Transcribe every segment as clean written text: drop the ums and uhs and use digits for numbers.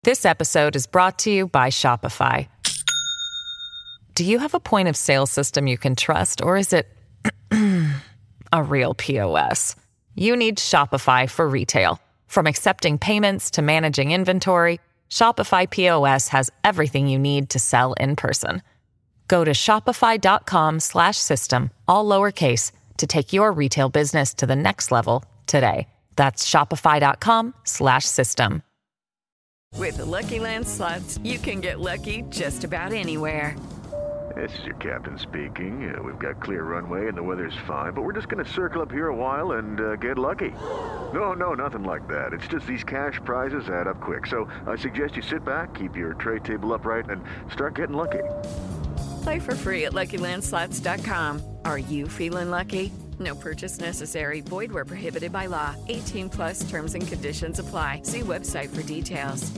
This episode is brought to you by Shopify. Do you have a point of sale system you can trust, or is it a real POS? You need Shopify for retail. From accepting payments to managing inventory, Shopify POS has everything you need to sell in person. Go to shopify.com/system, all lowercase, to take your retail business to the next level today. That's shopify.com/system. With the Lucky Land Slots, you can get lucky just about anywhere. This is your captain speaking. We've got clear runway and the weather's fine, but we're just going to circle up here a while and get lucky. No, nothing like that. It's just these cash prizes add up quick. So I suggest you sit back, keep your tray table upright, and start getting lucky. Play for free at LuckyLandSlots.com. Are you feeling lucky? No purchase necessary. Void where prohibited by law. 18 plus terms and conditions apply. See website for details.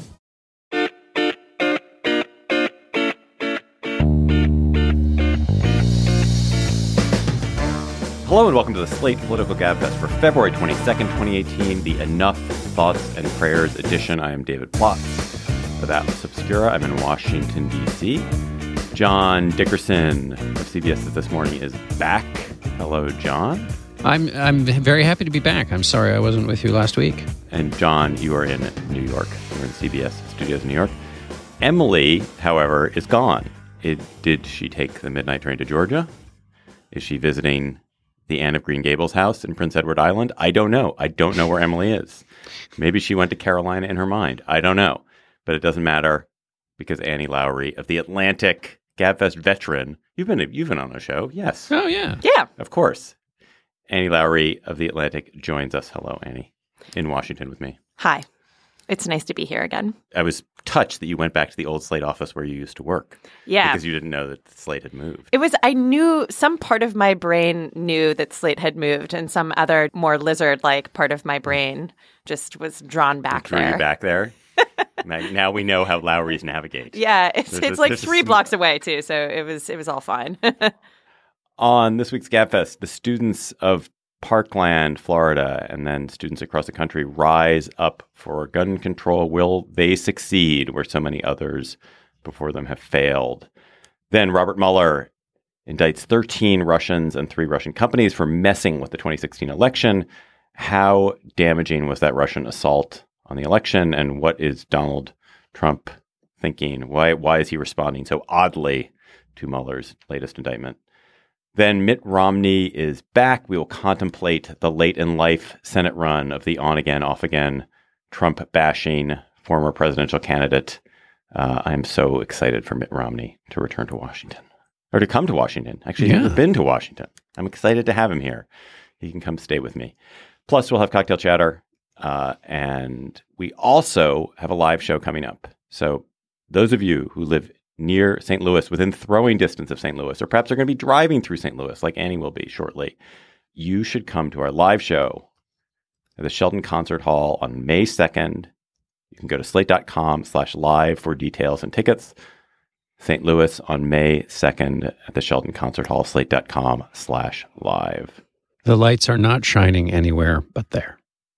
Hello and welcome to the Slate Political Gabfest for February 22nd, 2018, the Enough Thoughts and Prayers edition. I am David Plotz. For Atlas Obscura, I'm in Washington, D.C. John Dickerson of CBS This Morning is back. Hello, John. I'm very happy to be back. I'm sorry I wasn't with you last week. And John, you are in New York. You're in CBS Studios in New York. Emily, however, is gone. Did she take the midnight train to Georgia? Is she visiting the Anne of Green Gables house in Prince Edward Island? I don't know. I don't know where Emily is. Maybe she went to Carolina in her mind. I don't know. But it doesn't matter because Annie Lowrey of The Atlantic, Gabfest veteran. You've been on a show, yes. Oh, yeah. Yeah. Of course. Annie Lowrey of The Atlantic joins us. Hello, Annie, in Washington with me. Hi. It's nice to be here again. I was touched that you went back to the old Slate office where you used to work. Yeah. Because you didn't know that Slate had moved. I knew some part of my brain knew that Slate had moved, and some other more lizard-like part of my brain just was drawn back Drew there. you back there? Now we know how Lowry's navigate. Yeah, it's like 3 blocks away, too, so it was all fine. On this week's Gabfest, the students of Parkland, Florida, and then students across the country rise up for gun control. Will they succeed where so many others before them have failed? Then Robert Mueller indicts 13 Russians and 3 Russian companies for messing with the 2016 election. How damaging was that Russian assault on the election, and what is Donald Trump thinking? Why is he responding so oddly to Mueller's latest indictment? Then Mitt Romney is back. We will contemplate the late-in-life Senate run of the on-again, off-again, Trump-bashing former presidential candidate. I'm so excited for Mitt Romney to return to Washington, or to come to Washington. Actually, he's never been to Washington. I'm excited to have him here. He can come stay with me. Plus, we'll have cocktail chatter, and we also have a live show coming up. So those of you who live near St. Louis, within throwing distance of St. Louis, or perhaps are going to be driving through St. Louis, like Annie will be shortly, you should come to our live show at the Sheldon Concert Hall on May 2nd. You can go to slate.com/live for details and tickets. St. Louis on May 2nd at the Sheldon Concert Hall, slate.com/live. The lights are not shining anywhere but there.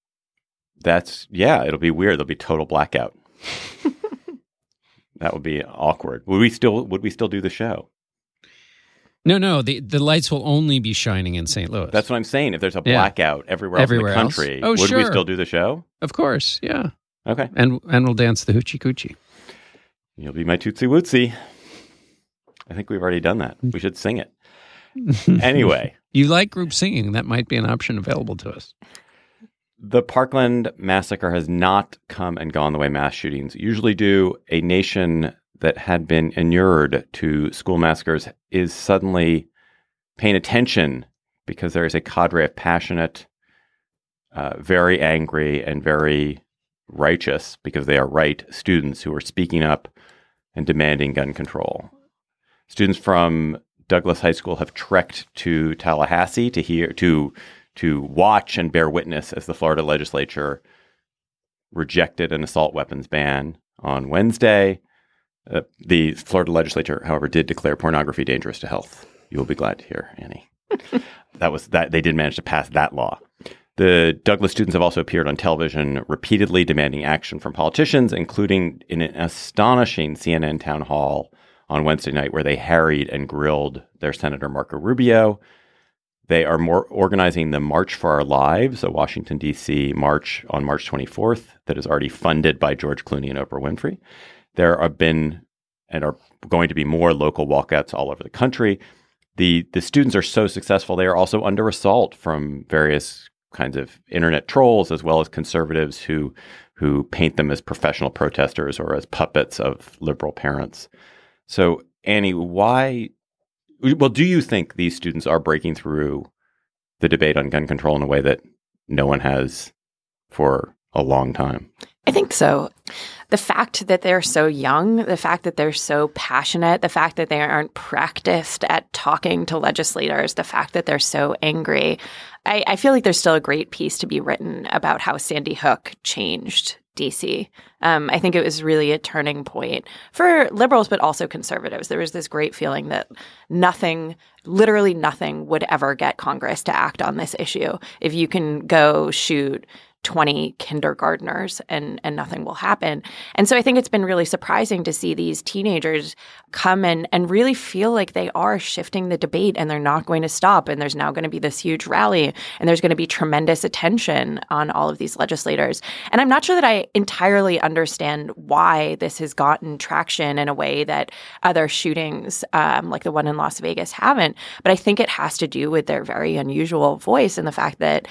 It'll be weird. There'll be total blackout. That would be awkward. Would we still do the show? No. The lights will only be shining in St. Louis. That's what I'm saying. If there's a blackout everywhere else in the country, would we still do the show? Of course, yeah. Okay. And we'll dance the hoochie coochie. You'll be my tootsie wootsie. I think we've already done that. We should sing it. Anyway. You like group singing. That might be an option available to us. The Parkland massacre has not come and gone the way mass shootings usually do. A nation that had been inured to school massacres is suddenly paying attention because there is a cadre of passionate, very angry, and very righteous, because they are right, students who are speaking up and demanding gun control. Students from Douglas High School have trekked to Tallahassee to watch and bear witness as the Florida legislature rejected an assault weapons ban on Wednesday. The Florida legislature, however, did declare pornography dangerous to health. You will be glad to hear, Annie. That they did manage to pass that law. The Douglas students have also appeared on television repeatedly demanding action from politicians, including in an astonishing CNN town hall on Wednesday night where they harried and grilled their Senator Marco Rubio. They are organizing the March for Our Lives, a Washington, D.C. march on March 24th that is already funded by George Clooney and Oprah Winfrey. There have been and are going to be more local walkouts all over the country. The students are so successful, they are also under assault from various kinds of internet trolls as well as conservatives who paint them as professional protesters or as puppets of liberal parents. So, Annie, do you think these students are breaking through the debate on gun control in a way that no one has for a long time? I think so. The fact that they're so young, the fact that they're so passionate, the fact that they aren't practiced at talking to legislators, the fact that they're so angry, I feel like there's still a great piece to be written about how Sandy Hook changed DC. I think it was really a turning point for liberals, but also conservatives. There was this great feeling that literally nothing would ever get Congress to act on this issue. If you can go shoot 20 kindergartners and nothing will happen. And so I think it's been really surprising to see these teenagers come and really feel like they are shifting the debate and they're not going to stop. And there's now going to be this huge rally and there's going to be tremendous attention on all of these legislators. And I'm not sure that I entirely understand why this has gotten traction in a way that other shootings like the one in Las Vegas haven't. But I think it has to do with their very unusual voice and the fact that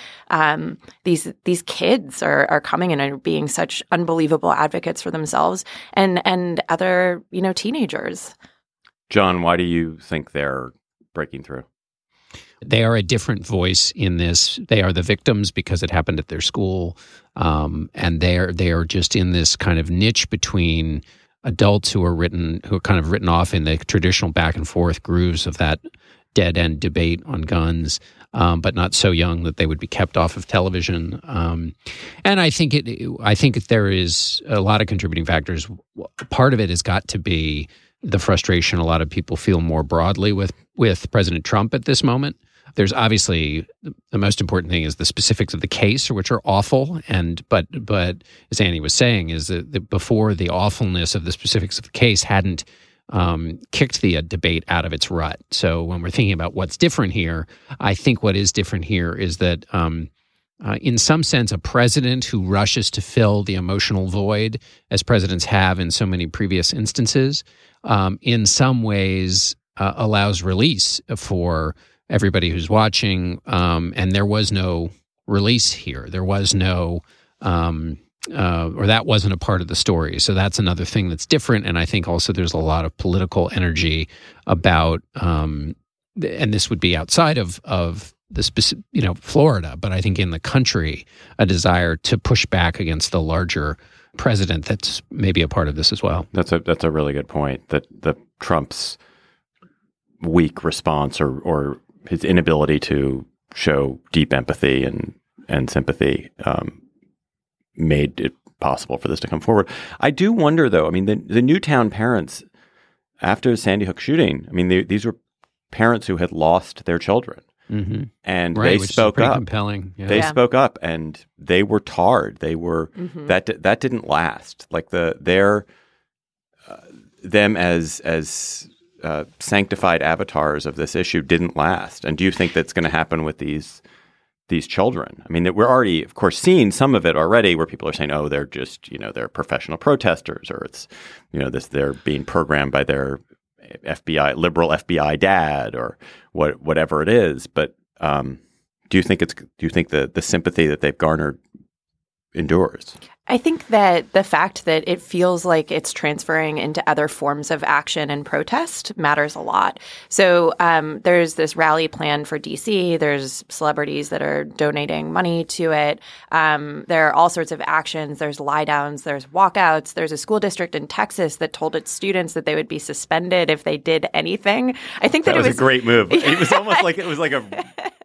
these kids are coming in and being such unbelievable advocates for themselves and other, teenagers. John, why do you think they're breaking through? They are a different voice in this. They are the victims because it happened at their school. And they are just in this kind of niche between adults who are kind of written off in the traditional back and forth grooves of that dead end debate on guns, but not so young that they would be kept off of television. And I think there is a lot of contributing factors. Part of it has got to be the frustration a lot of people feel more broadly with President Trump at this moment. There's obviously the most important thing is the specifics of the case, which are awful. But as Annie was saying, is that before the awfulness of the specifics of the case hadn't kicked the debate out of its rut. So when we're thinking about what's different here, I think what is different here is that in some sense, a president who rushes to fill the emotional void, as presidents have in so many previous instances, in some ways allows release for everybody who's watching. And there was no release here. There was no or that wasn't a part of the story. So that's another thing that's different. And I think also there's a lot of political energy about, and this would be outside of the specific, Florida, but I think in the country, a desire to push back against the larger president that's maybe a part of this as well. That's a really good point, that the Trump's weak response or his inability to show deep empathy and sympathy made it possible for this to come forward. I do wonder, though, the Newtown parents, after the Sandy Hook shooting, these were parents who had lost their children. Mm-hmm. And right, they spoke up. Compelling. Yeah. They spoke up, and they were tarred. They were that didn't last. Like them as sanctified avatars of this issue didn't last. And do you think that's going to happen with these children? We're already, of course, seeing some of it already, where people are saying, "Oh, they're just they're professional protesters," or it's they're being programmed by their liberal FBI dad, or whatever it is. But do you think the sympathy that they've garnered endures? I think that the fact that it feels like it's transferring into other forms of action and protest matters a lot. So there's this rally plan for DC. There's celebrities that are donating money to it. There are all sorts of actions. There's lie downs. There's walkouts. There's a school district in Texas that told its students that they would be suspended if they did anything. I think that was a great move. It was almost like it was like a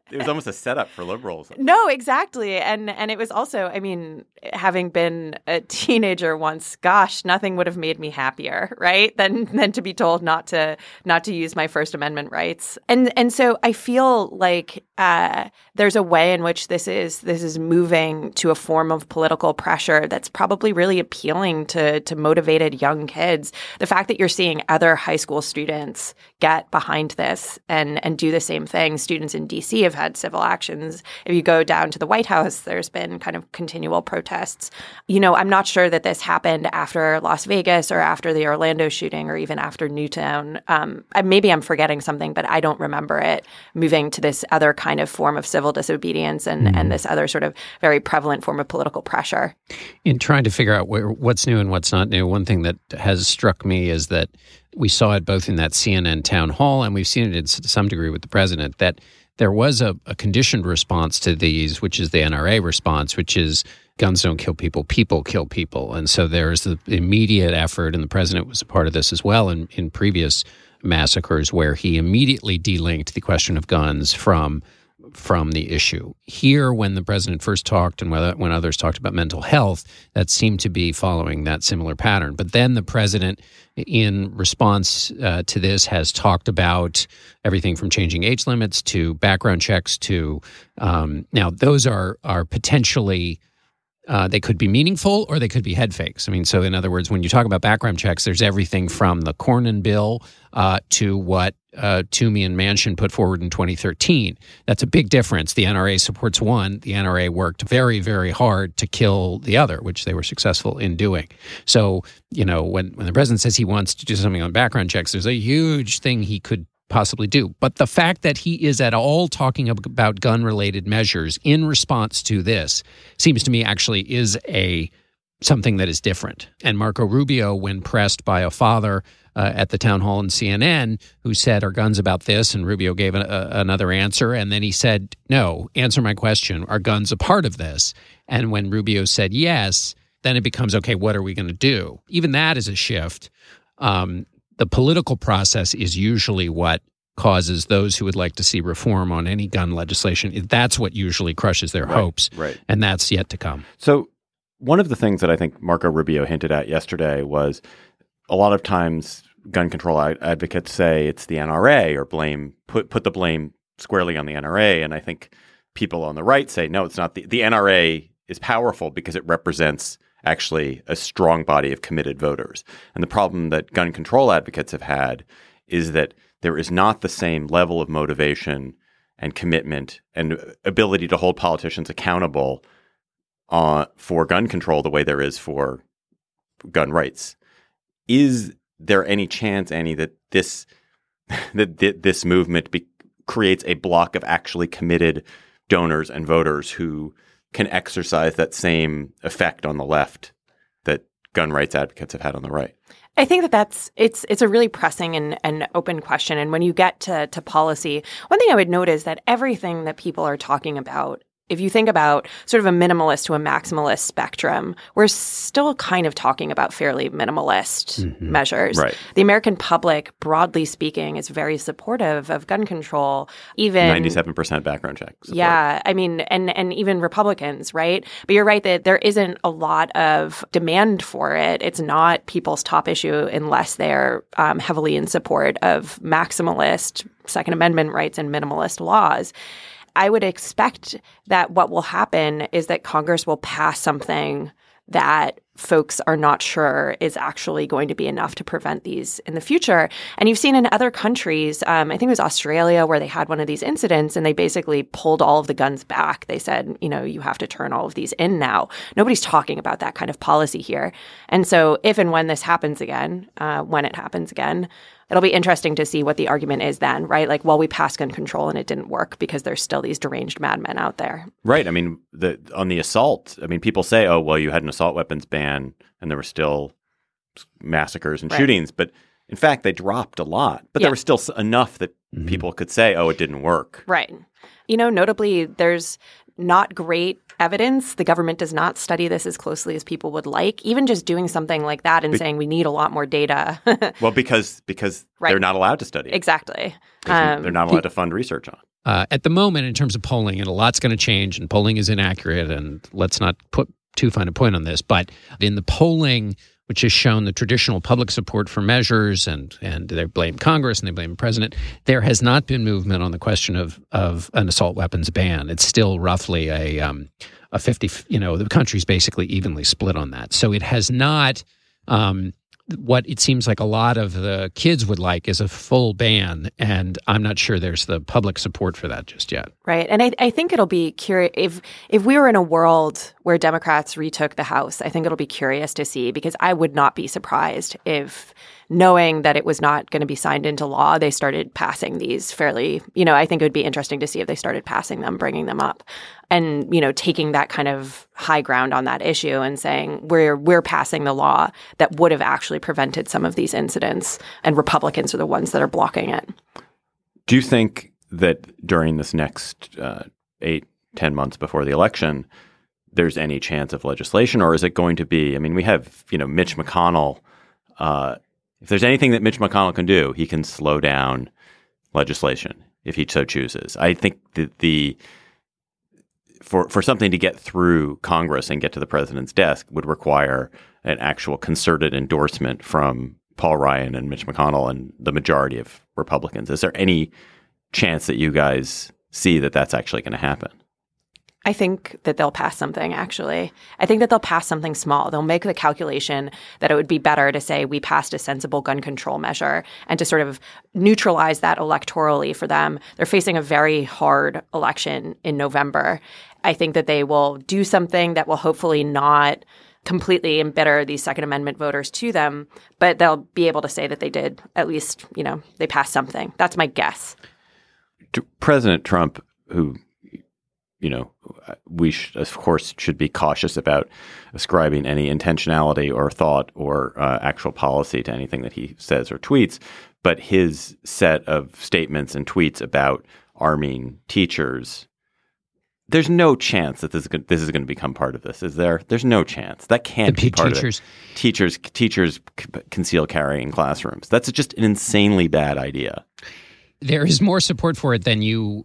It was almost a setup for liberals. No, exactly. And it was also, I mean, having been a teenager once, gosh, nothing would have made me happier, right? Than to be told not to use my First Amendment rights. And so I feel like there's a way in which this is moving to a form of political pressure that's probably really appealing to motivated young kids. The fact that you're seeing other high school students get behind this and do the same thing. Students in D.C. have had civil actions. If you go down to the White House, there's been kind of continual protests. You know, I'm not sure that this happened after Las Vegas or after the Orlando shooting or even after Newtown. Maybe I'm forgetting something, but I don't remember it moving to this other kind of form of civil disobedience and this other sort of very prevalent form of political pressure. In trying to figure out what's new and what's not new, one thing that has struck me is that we saw it both in that CNN town hall, and we've seen it to some degree with the president, that there was a conditioned response to these, which is the NRA response, which is guns don't kill people, people kill people. And so there's the immediate effort, and the president was a part of this as well in previous massacres, where he immediately delinked the question of guns from the issue. Here, when the president first talked and when others talked about mental health, that seemed to be following that similar pattern. But then the president, in response to this, has talked about everything from changing age limits to background checks to now those are potentially they could be meaningful or they could be head fakes. I mean, so in other words, when you talk about background checks, there's everything from the Cornyn bill to what Toomey and Manchin put forward in 2013. That's a big difference. The NRA supports one. The NRA worked very, very hard to kill the other, which they were successful in doing. So, you know, when the president says he wants to do something on background checks, there's a huge thing he could possibly do. But the fact that he is at all talking about gun-related measures in response to this seems to me actually is something that is different. And Marco Rubio, when pressed by a father at the town hall in CNN, who said, are guns about this? And Rubio gave another answer. And then he said, no, answer my question. Are guns a part of this? And when Rubio said yes, then it becomes, okay, what are we going to do? Even that is a shift. The political process is usually what causes those who would like to see reform on any gun legislation. That's what usually crushes their hopes. Right. And that's yet to come. So one of the things that I think Marco Rubio hinted at yesterday was a lot of times gun control advocates say it's the NRA or put the blame squarely on the NRA. And I think people on the right say, no, it's not. The NRA is powerful because it represents actually a strong body of committed voters. And the problem that gun control advocates have had is that there is not the same level of motivation and commitment and ability to hold politicians accountable for gun control the way there is for gun rights. Is there any chance, Annie, that this movement creates a block of actually committed donors and voters who can exercise that same effect on the left that gun rights advocates have had on the right? I think it's a really pressing and open question. And when you get to policy, one thing I would note is that everything that people are talking about, if you think about sort of a minimalist to a maximalist spectrum, we're still kind of talking about fairly minimalist measures. Right. The American public, broadly speaking, is very supportive of gun control. Even 97% background check support. Yeah, I mean, and even Republicans, right? But you're right that there isn't a lot of demand for it. It's not people's top issue unless they're heavily in support of maximalist Second Amendment rights and minimalist laws. I would expect that what will happen is that Congress will pass something that folks are not sure is actually going to be enough to prevent these in the future. And you've seen in other countries, I think it was Australia, where they had one of these incidents and they basically pulled all of the guns back. They said, you know, you have to turn all of these in now. Nobody's talking about that kind of policy here. And so if and when this happens again, when it happens again, it'll be interesting to see what the argument is then, right? Like, well, we passed gun control and it didn't work because there's still these deranged madmen out there. Right. I mean, on the assault, I mean, people say, oh, well, you had an assault weapons ban and there were still massacres and shootings. But in fact, they dropped a lot. But there was still enough that people could say, oh, it didn't work. Right. You know, notably, there's not great evidence. The government does not study this as closely as people would like. Even just doing something like that and saying we need a lot more data. Well, because they're not allowed to study it. Exactly. They're not allowed to fund research on. at the moment, in terms of polling, and a lot's going to change, and polling is inaccurate, and let's not put too fine a point on this, but in the polling, which has shown the traditional public support for measures, and they blame Congress and they blame the president, there has not been movement on the question of an assault weapons ban. It's still roughly a 50, the country's basically evenly split on that. So it has not, what it seems like a lot of the kids would like is a full ban, and I'm not sure there's the public support for that just yet. Right. And I think it'll be curious if we were in a world where Democrats retook the House, I think it'll be curious to see, because I would not be surprised if, knowing that it was not going to be signed into law, they started passing these fairly, I think it would be interesting to see if they started passing them, bringing them up, and, taking that kind of high ground on that issue and saying we're passing the law that would have actually prevented some of these incidents, and Republicans are the ones that are blocking it. Do you think that during this next 8-10 months before the election, there's any chance of legislation, or is it going to be, we have, Mitch McConnell, if there's anything that Mitch McConnell can do, he can slow down legislation if he so chooses. I think that for something to get through Congress and get to the president's desk would require an actual concerted endorsement from Paul Ryan and Mitch McConnell and the majority of Republicans. Is there any chance that you guys see that that's actually going to happen? I think that they'll pass something, actually. I think that they'll pass something small. They'll make the calculation that it would be better to say we passed a sensible gun control measure and to sort of neutralize that electorally for them. They're facing a very hard election in November. I think that they will do something that will hopefully not completely embitter these Second Amendment voters to them, but they'll be able to say that they did, at least, they passed something. That's my guess. President Trump, who we of course should be cautious about ascribing any intentionality or thought or actual policy to anything that he says or tweets. But his set of statements and tweets about arming teachers, there's no chance that this is going to become part of this, is there? There's no chance. That can't be part of it. Teachers conceal carry in classrooms. That's just an insanely bad idea. There is more support for it than you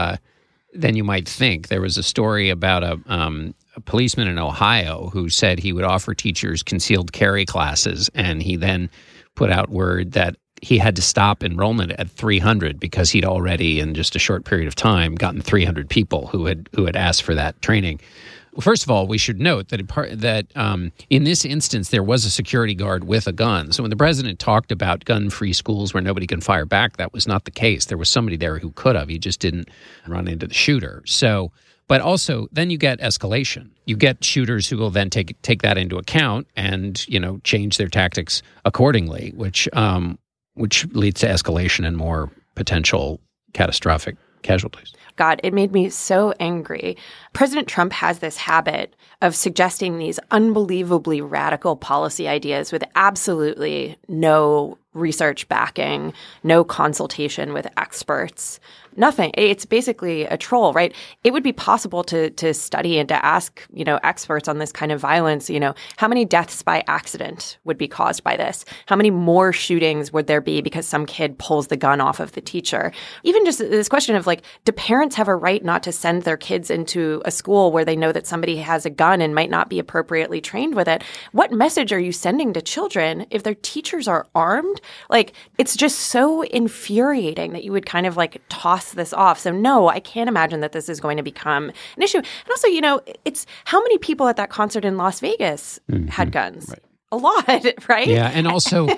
might think. There was a story about a policeman in Ohio who said he would offer teachers concealed carry classes, and he then put out word that he had to stop enrollment at 300 because he'd already, in just a short period of time, gotten 300 people who had asked for that training. Well, first of all, we should note that in this instance, there was a security guard with a gun. So when the president talked about gun-free schools where nobody can fire back, that was not the case. There was somebody there who could have. He just didn't run into the shooter. So, but also, then you get escalation. You get shooters who will then take that into account and change their tactics accordingly, which leads to escalation and more potential catastrophic casualties. God, it made me so angry. President Trump has this habit of suggesting these unbelievably radical policy ideas with absolutely no research backing, no consultation with experts, nothing. It's basically a troll, right? It would be possible to study and to ask, experts on this kind of violence, how many deaths by accident would be caused by this? How many more shootings would there be because some kid pulls the gun off of the teacher? Even just this question of do parents have a right not to send their kids into a school where they know that somebody has a gun and might not be appropriately trained with it? What message are you sending to children if their teachers are armed? It's just so infuriating that you would kind of toss this off. So no, I can't imagine that this is going to become an issue. And also, it's how many people at that concert in Las Vegas had guns? Right. A lot, right? Yeah, and also,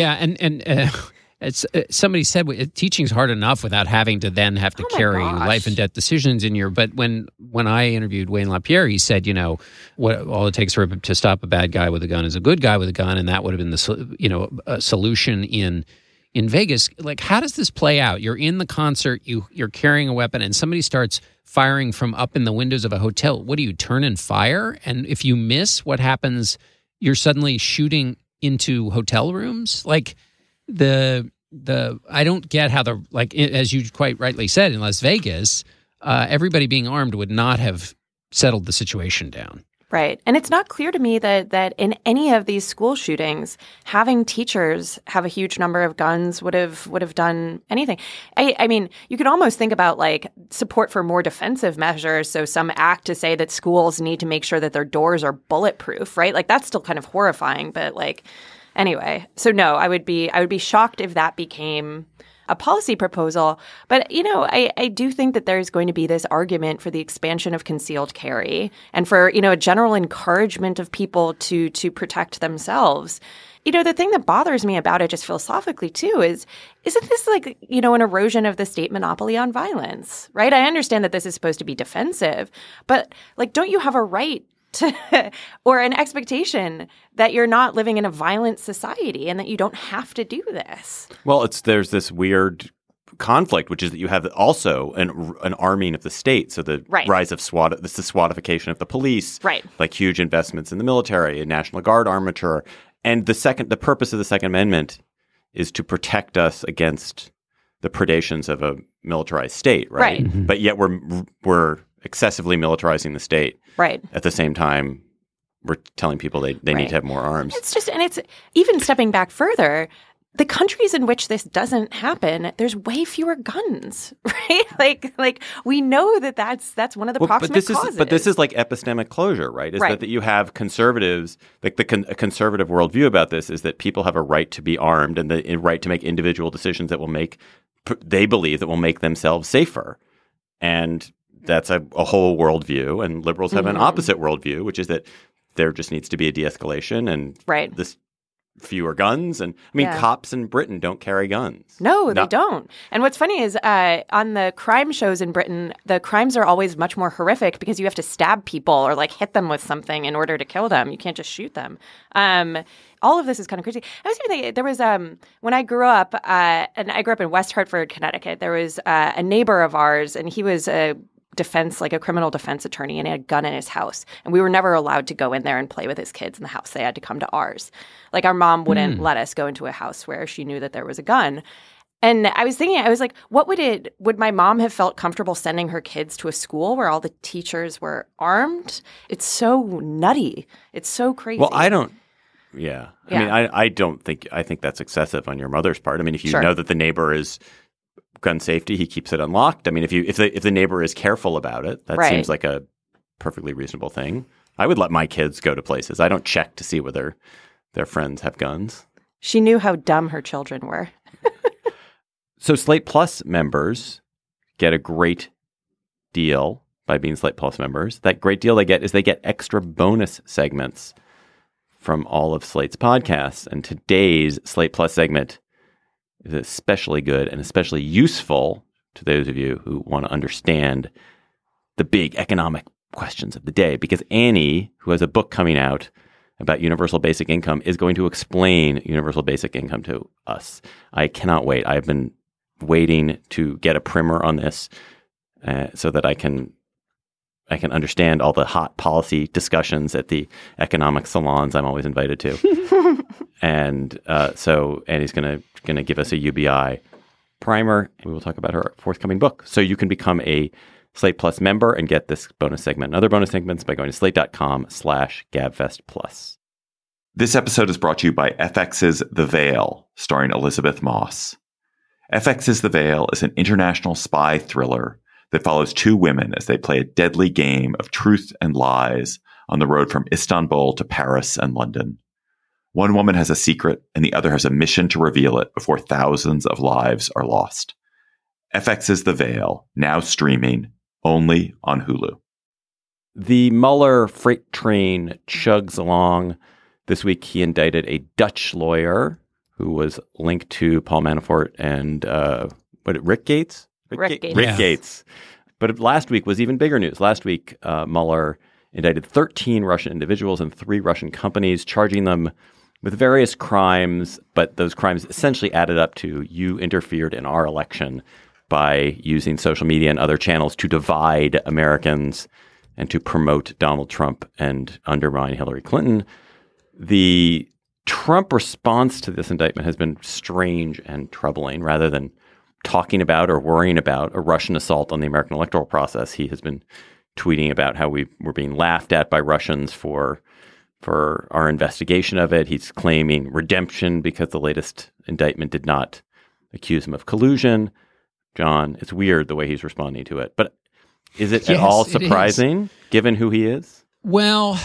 it's somebody said teaching's hard enough without having to then have to carry life and death decisions in your. But when I interviewed Wayne LaPierre, he said, what all it takes to stop a bad guy with a gun is a good guy with a gun, and that would have been the a solution in Vegas. How does this play out? You're in the concert, you're carrying a weapon, and somebody starts firing from up in the windows of a hotel. What do you turn and fire? And if you miss, what happens? You're suddenly shooting into hotel rooms, I don't get how as you quite rightly said, in Las Vegas, everybody being armed would not have settled the situation down. Right. And it's not clear to me that in any of these school shootings, having teachers have a huge number of guns would have done anything. I mean, you could almost think about like support for more defensive measures. So some act to say that schools need to make sure that their doors are bulletproof, right? Like that's still kind of horrifying. But like, anyway, so no, I would be shocked if that became a policy proposal. But, you know, I do think that there's going to be this argument for the expansion of concealed carry and for, you know, a general encouragement of people to protect themselves. You know, the thing that bothers me about it just philosophically, too, isn't this like, you know, an erosion of the state monopoly on violence, right? I understand that this is supposed to be defensive, but like, don't you have a right to, or an expectation that you're not living in a violent society and that you don't have to do this? Well, there's this weird conflict, which is that you have also an arming of the state. So the rise of SWAT, this is the SWATification of the police, like huge investments in the military and National Guard armature. And the purpose of the Second Amendment is to protect us against the predations of a militarized state, right? Mm-hmm. But yet we're excessively militarizing the state. Right. At the same time, we're telling people they need to have more arms. It's even stepping back further, the countries in which this doesn't happen, there's way fewer guns, right? Like we know that's one of the proximate causes. But this is like epistemic closure, right? Is that you have conservatives, like a conservative worldview about this is that people have a right to be armed and the right to make individual decisions that they believe that will make themselves safer. And that's a whole worldview, and liberals have an opposite worldview, which is that there just needs to be a de-escalation and this fewer guns. And I mean, cops in Britain don't carry guns. No, they don't. And what's funny is on the crime shows in Britain, the crimes are always much more horrific because you have to stab people or like hit them with something in order to kill them. You can't just shoot them. All of this is kind of crazy. I was thinking there was when I grew up, and I grew up in West Hartford, Connecticut. There was a neighbor of ours, and he was a criminal defense attorney, and he had a gun in his house. And we were never allowed to go in there and play with his kids in the house. They had to come to ours. Like our mom wouldn't let us go into a house where she knew that there was a gun. And I was thinking, I was like, would my mom have felt comfortable sending her kids to a school where all the teachers were armed? It's so nutty. It's so crazy. Well, I don't. Yeah. I mean, I think that's excessive on your mother's part. I mean, if you know that the neighbor is gun safety, he keeps it unlocked. I mean, if the neighbor is careful about it, that seems like a perfectly reasonable thing. I would let my kids go to places. I don't check to see whether their friends have guns. She knew how dumb her children were. So Slate Plus members get a great deal by being Slate Plus members. That great deal they get extra bonus segments from all of Slate's podcasts. And today's Slate Plus segment is especially good and especially useful to those of you who want to understand the big economic questions of the day, because Annie, who has a book coming out about universal basic income, is going to explain universal basic income to us. I cannot wait. I've been waiting to get a primer on this so that I can understand all the hot policy discussions at the economic salons I'm always invited to. And so Annie's going to give us a UBI primer. We will talk about her forthcoming book. So you can become a Slate Plus member and get this bonus segment and other bonus segments by going to slate.com/GabFestPlus. This episode is brought to you by FX's The Veil, starring Elizabeth Moss. FX's The Veil is an international spy thriller that follows two women as they play a deadly game of truth and lies on the road from Istanbul to Paris and London. One woman has a secret, and the other has a mission to reveal it before thousands of lives are lost. FX's The Veil, now streaming only on Hulu. The Mueller freight train chugs along. This week, he indicted a Dutch lawyer who was linked to Paul Manafort and Rick Gates? Rick Gates. But last week was even bigger news. Last week, Mueller indicted 13 Russian individuals and 3 Russian companies, charging them with various crimes, but those crimes essentially added up to you interfered in our election by using social media and other channels to divide Americans and to promote Donald Trump and undermine Hillary Clinton. The Trump response to this indictment has been strange and troubling. Rather than talking about or worrying about a Russian assault on the American electoral process, he has been tweeting about how we were being laughed at by Russians for our investigation of it. He's claiming redemption because the latest indictment did not accuse him of collusion. John, it's weird the way he's responding to it. But is it at all surprising, given who he is? Well,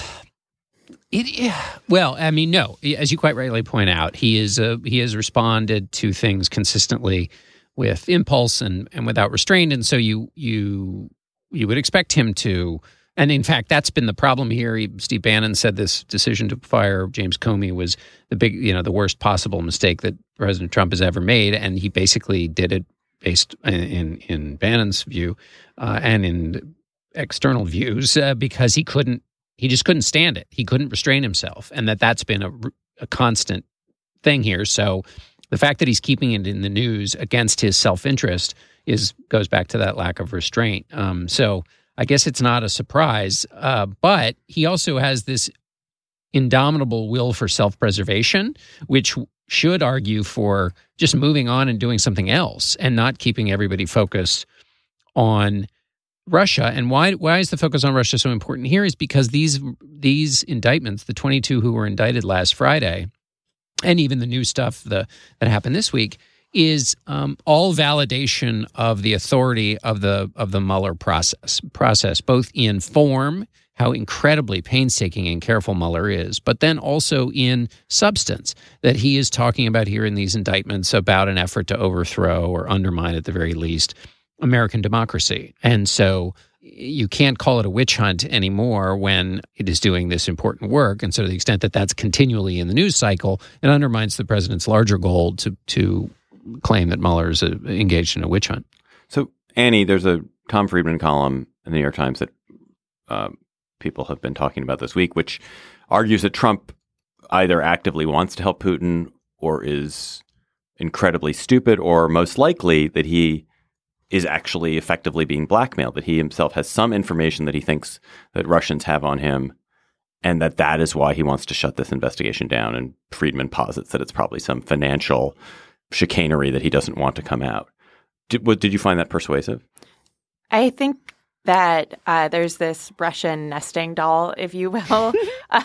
I mean, no. As you quite rightly point out, he has responded to things consistently with impulse and without restraint, and so you would expect him to. And in fact, that's been the problem here. Steve Bannon said this decision to fire James Comey was the worst possible mistake that President Trump has ever made, and he basically did it based in Bannon's view and in external views because he just couldn't stand it. He couldn't restrain himself, and that's been a constant thing here. So the fact that he's keeping it in the news against his self-interest goes back to that lack of restraint. So I guess it's not a surprise, but he also has this indomitable will for self-preservation, which should argue for just moving on and doing something else and not keeping everybody focused on Russia. And why is the focus on Russia so important here is because these indictments, the 22 who were indicted last Friday, and even the new stuff that happened this week, is all validation of the authority of the Mueller process, both in form, how incredibly painstaking and careful Mueller is, but then also in substance, that he is talking about here in these indictments about an effort to overthrow or undermine, at the very least, American democracy. And so you can't call it a witch hunt anymore when it is doing this important work. And so to the extent that that's continually in the news cycle, it undermines the president's larger goal to claim that Mueller is engaged in a witch hunt. So, Annie, there's a Tom Friedman column in the New York Times that people have been talking about this week, which argues that Trump either actively wants to help Putin or is incredibly stupid, or most likely that he is actually effectively being blackmailed, that he himself has some information that he thinks that Russians have on him, and that is why he wants to shut this investigation down. And Friedman posits that it's probably some financial chicanery that he doesn't want to come out. Did you find that persuasive? I think that there's this Russian nesting doll, if you will,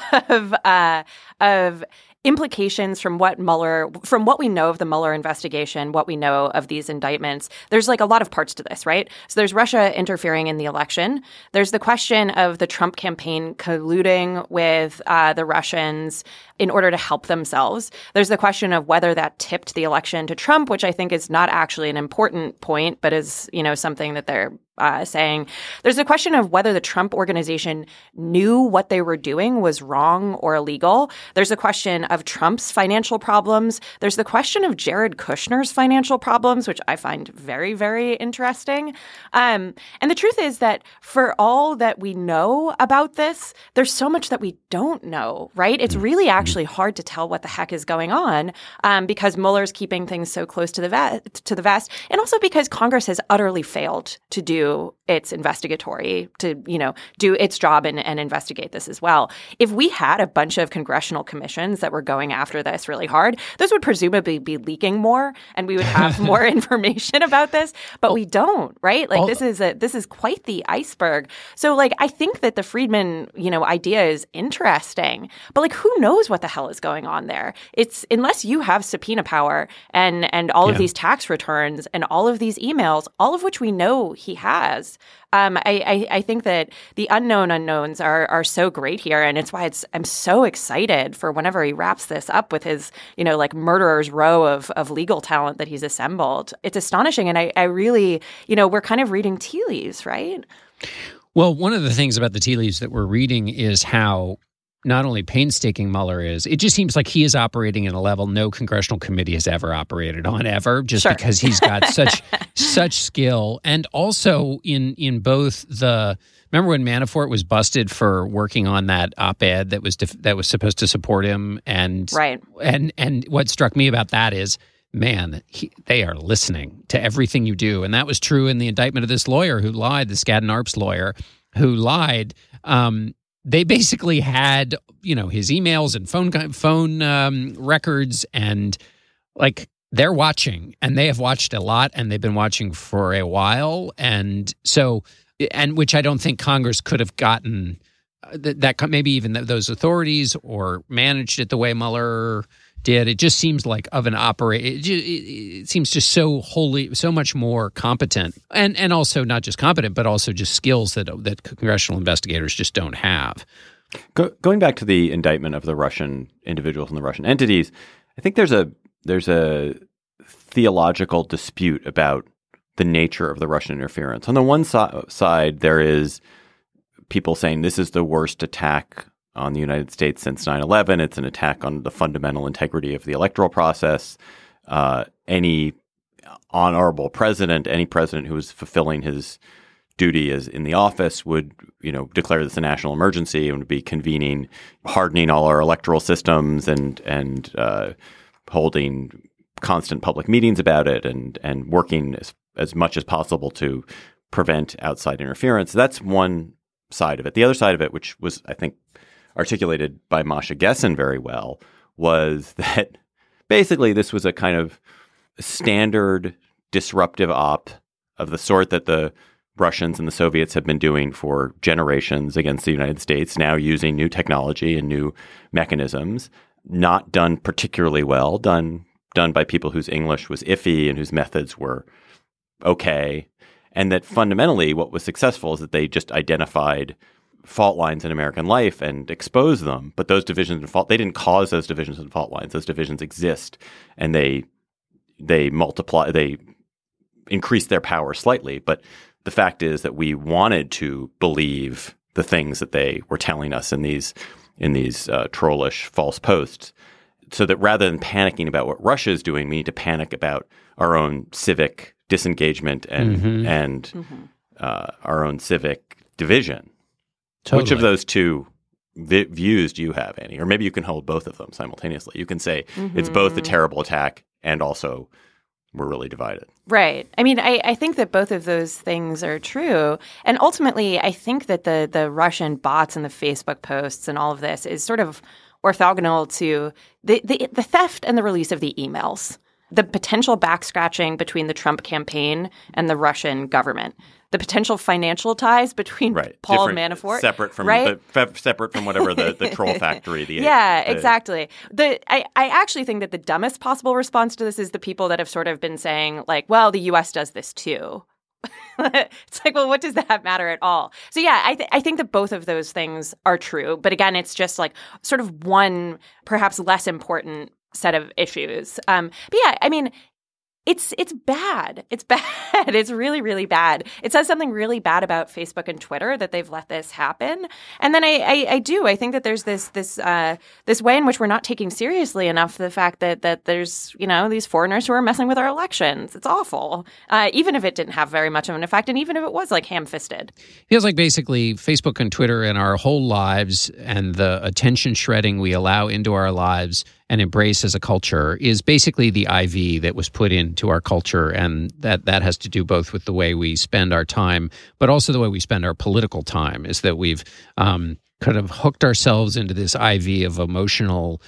of implications from what we know of the Mueller investigation, what we know of these indictments. There's like a lot of parts to this, right? So there's Russia interfering in the election. There's the question of the Trump campaign colluding with the Russians in order to help themselves. There's the question of whether that tipped the election to Trump, which I think is not actually an important point, but is, something that they're saying. There's a question of whether the Trump organization knew what they were doing was wrong or illegal. There's a question of Trump's financial problems. There's the question of Jared Kushner's financial problems, which I find very, very interesting. And the truth is that for all that we know about this, there's so much that we don't know, right? It's really actually hard to tell what the heck is going on because Mueller's keeping things so close to the vest, and also because Congress has utterly failed to do its investigatory, to do its job and investigate this as well. If we had a bunch of congressional commissions that were going after this really hard, those would presumably be leaking more, and we would have more information about this. But we don't, right? Like this is quite the iceberg. So I think that the Friedman idea is interesting, but who knows what the hell is going on there? It's unless you have subpoena power and all of these tax returns and all of these emails, all of which we know he has. I think that the unknown unknowns are so great here, and it's why I'm so excited for whenever he wraps this up with his murderer's row of legal talent that he's assembled. It's astonishing, and I really we're kind of reading tea leaves, right? Well, one of the things about the tea leaves that we're reading is how not only painstaking Mueller is, it just seems like he is operating at a level no congressional committee has ever operated on ever, just because he's got such skill. And also in both remember when Manafort was busted for working on that op-ed that was supposed to support him, and right. And what struck me about that is, man, they are listening to everything you do. And that was true in the indictment of this lawyer who lied, the Skadden Arps lawyer who lied. They basically had, his emails and phone records, and they're watching, and they have watched a lot, and they've been watching for a while. And so and which I don't think Congress could have gotten. That maybe even those authorities or managed it the way Mueller did. It just seems like of an it seems just so much more competent, and also not just competent, but also just skills that congressional investigators just don't have. Going back to the indictment of the Russian individuals and the Russian entities, I think there's a theological dispute about the nature of the Russian interference. On the one side, there is people saying this is the worst attack on the United States since 9/11. It's an attack on the fundamental integrity of the electoral process. Any honorable president, any president who is fulfilling his duty as in the office would, declare this a national emergency and would be hardening all our electoral systems and holding constant public meetings about it and working as much as possible to prevent outside interference. That's one side of it. The other side of it, which was, I think, articulated by Masha Gessen very well, was that basically this was a kind of standard disruptive op of the sort that the Russians and the Soviets have been doing for generations against the United States, now using new technology and new mechanisms, not done particularly well, done by people whose English was iffy and whose methods were okay. And that fundamentally what was successful is that they just identified fault lines in American life and exposed them. But those divisions and fault, they didn't cause those divisions and fault lines. Those divisions exist, and they multiply, they increase their power slightly. But the fact is that we wanted to believe the things that they were telling us in these trollish false posts. So that rather than panicking about what Russia is doing, we need to panic about our own civic disengagement and our own civic division. Totally. Which of those two views do you have, Annie? Or maybe you can hold both of them simultaneously. You can say it's both a terrible attack and also we're really divided. Right. I mean, I think that both of those things are true. And ultimately, I think that the Russian bots and the Facebook posts and all of this is sort of orthogonal to the theft and the release of the emails, the potential back-scratching between the Trump campaign and the Russian government, the potential financial ties between Paul Manafort. Separate from whatever the troll factory. Exactly. I actually think that the dumbest possible response to this is the people that have sort of been saying, like, well, the U.S. does this too. It's like, well, what does that matter at all? So, yeah, I think that both of those things are true. But again, it's just like sort of one perhaps less important set of issues. But yeah, I mean, it's bad. It's bad. It's really, really bad. It says something really bad about Facebook and Twitter that they've let this happen. And then I think that there's this way in which we're not taking seriously enough the fact that there's, these foreigners who are messing with our elections. It's awful. Even if it didn't have very much of an effect, and even if it was like ham-fisted. Feels like basically Facebook and Twitter and our whole lives and the attention shredding we allow into our lives and embrace as a culture is basically the IV that was put into our culture, and that has to do both with the way we spend our time, but also the way we spend our political time, is that we've kind of hooked ourselves into this IV of emotional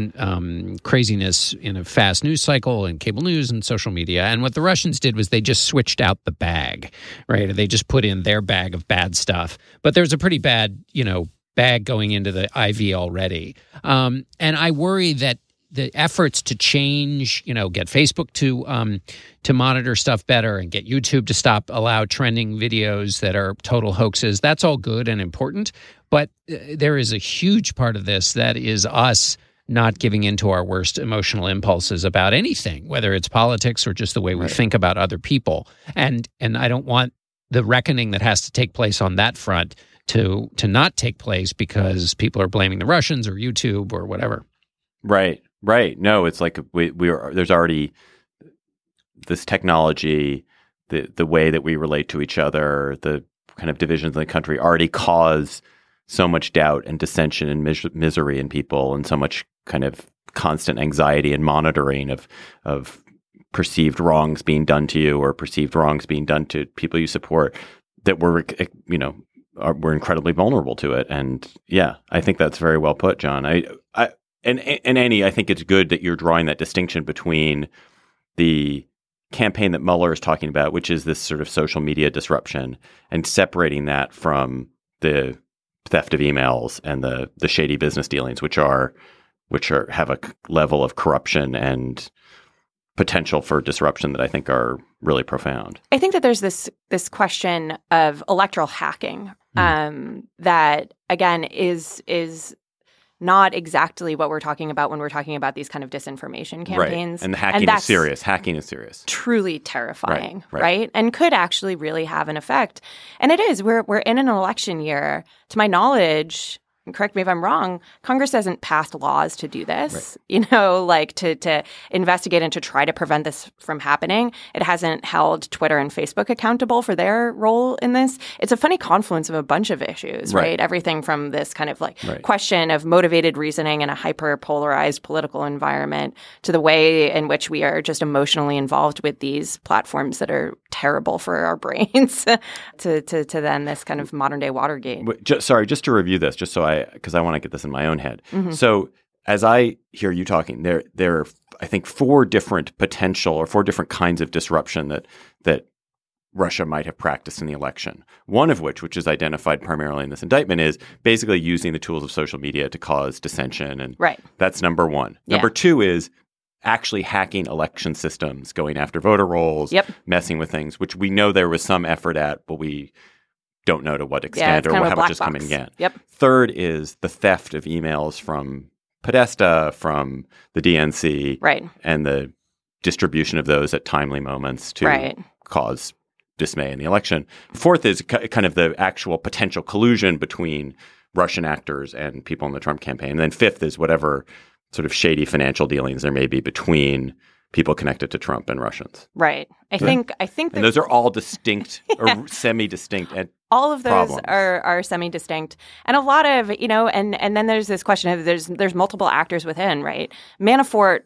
craziness in a fast news cycle and cable news and social media. And what the Russians did was they just switched out the bag, right? They just put in their bag of bad stuff. But there's a pretty bad, bag going into the IV already. And I worry that the efforts to change, get Facebook to monitor stuff better and get YouTube to allow trending videos that are total hoaxes, that's all good and important. But there is a huge part of this that is us not giving into our worst emotional impulses about anything, whether it's politics or just the way we think about other people. And I don't want the reckoning that has to take place on that front to not take place because people are blaming the Russians or YouTube or whatever. Right. No, it's like there's already this technology, the way that we relate to each other, the kind of divisions in the country already cause so much doubt and dissension and misery in people, and so much kind of constant anxiety and monitoring of perceived wrongs being done to you or perceived wrongs being done to people you support, that we're incredibly vulnerable to it. And yeah, I think that's very well put, John. And Annie, I think it's good that you're drawing that distinction between the campaign that Mueller is talking about, which is this sort of social media disruption, and separating that from the theft of emails and the shady business dealings, which have a level of corruption and potential for disruption that I think are really profound. I think that there's this question of electoral hacking that, again, is not exactly what we're talking about when we're talking about these kind of disinformation campaigns. Right. And the hacking is serious. Hacking is serious. Truly terrifying, right? right? And could actually really have an effect. And it is. We're in an election year. To my knowledge, and correct me if I'm wrong, Congress hasn't passed laws to do this, like to investigate and to try to prevent this from happening. It hasn't held Twitter and Facebook accountable for their role in this. It's a funny confluence of a bunch of issues, right? Everything from this kind of question of motivated reasoning in a hyper-polarized political environment to the way in which we are just emotionally involved with these platforms that are terrible for our brains to then this kind of modern-day Watergate. Just to review this, just so because I want to get this in my own head. Mm-hmm. So as I hear you talking, there are, I think, four different kinds of disruption that Russia might have practiced in the election. One of which is identified primarily in this indictment, is basically using the tools of social media to cause dissension. And that's number one. Yeah. Number two is actually hacking election systems, going after voter rolls, messing with things, which we know there was some effort at, but we don't know to what extent or how much is coming again. Yep. Third is the theft of emails from Podesta, from the DNC, and the distribution of those at timely moments to cause dismay in the election. Fourth is kind of the actual potential collusion between Russian actors and people in the Trump campaign. And then fifth is whatever sort of shady financial dealings there may be between people connected to Trump and Russians. Right. I think and those are all distinct or semi-distinct and all of those problems. are semi-distinct. And a lot of, and then there's this question of there's multiple actors within, right? Manafort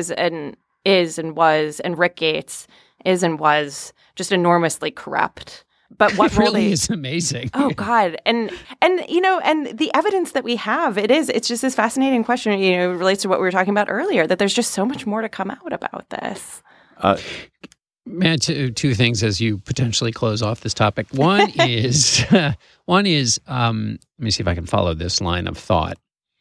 is and was, and Rick Gates is and was just enormously corrupt. But what it really is amazing. Oh God. And the evidence that we have, it's just this fascinating question, relates to what we were talking about earlier, that there's just so much more to come out about this. Matt, two things as you potentially close off this topic. One is, let me see if I can follow this line of thought.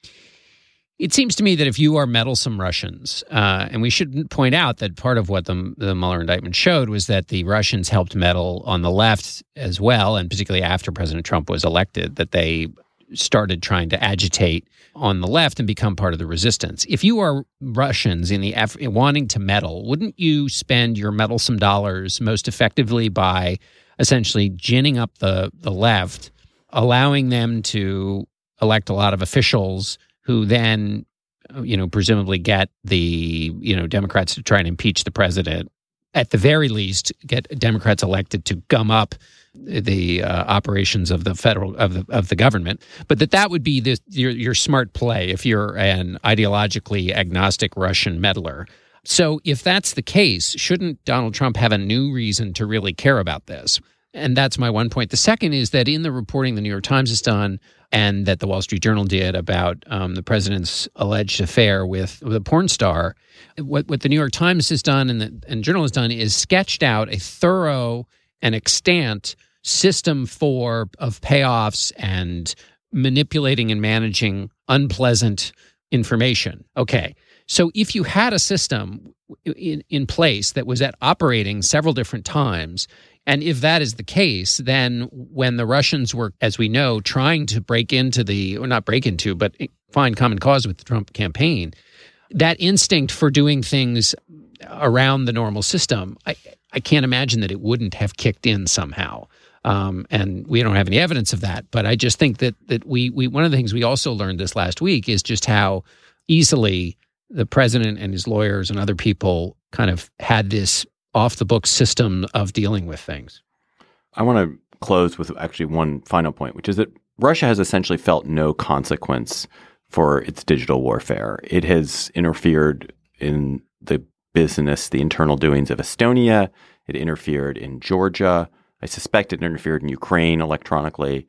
It seems to me that if you are meddlesome Russians, and we should point out that part of what the Mueller indictment showed was that the Russians helped meddle on the left as well, and particularly after President Trump was elected, that they started trying to agitate on the left and become part of the resistance. If you are Russians in the wanting to meddle, wouldn't you spend your meddlesome dollars most effectively by essentially ginning up the left, allowing them to elect a lot of officials who then, presumably get the, Democrats to try and impeach the president, at the very least, get Democrats elected to gum up the operations of the federal of the government, but that would be your smart play if you're an ideologically agnostic Russian meddler. So if that's the case, shouldn't Donald Trump have a new reason to really care about this? And that's my one point. The second is that in the reporting the New York Times has done and that the Wall Street Journal did about the president's alleged affair with the porn star, what the New York Times has done and Journal has done is sketched out a thorough and extant system of payoffs and manipulating and managing unpleasant information. Okay, so if you had a system in place that was operating several different times, and if that is the case, then when the Russians were, as we know, trying to but find common cause with the Trump campaign, that instinct for doing things around the normal system, I can't imagine that it wouldn't have kicked in somehow. And we don't have any evidence of that. But I just think that we one of the things we also learned this last week is just how easily the president and his lawyers and other people kind of had this off-the-books system of dealing with things. I want to close with actually one final point, which is that Russia has essentially felt no consequence for its digital warfare. It has interfered in the business, the internal doings of Estonia. It interfered in Georgia. I suspect it interfered in Ukraine electronically.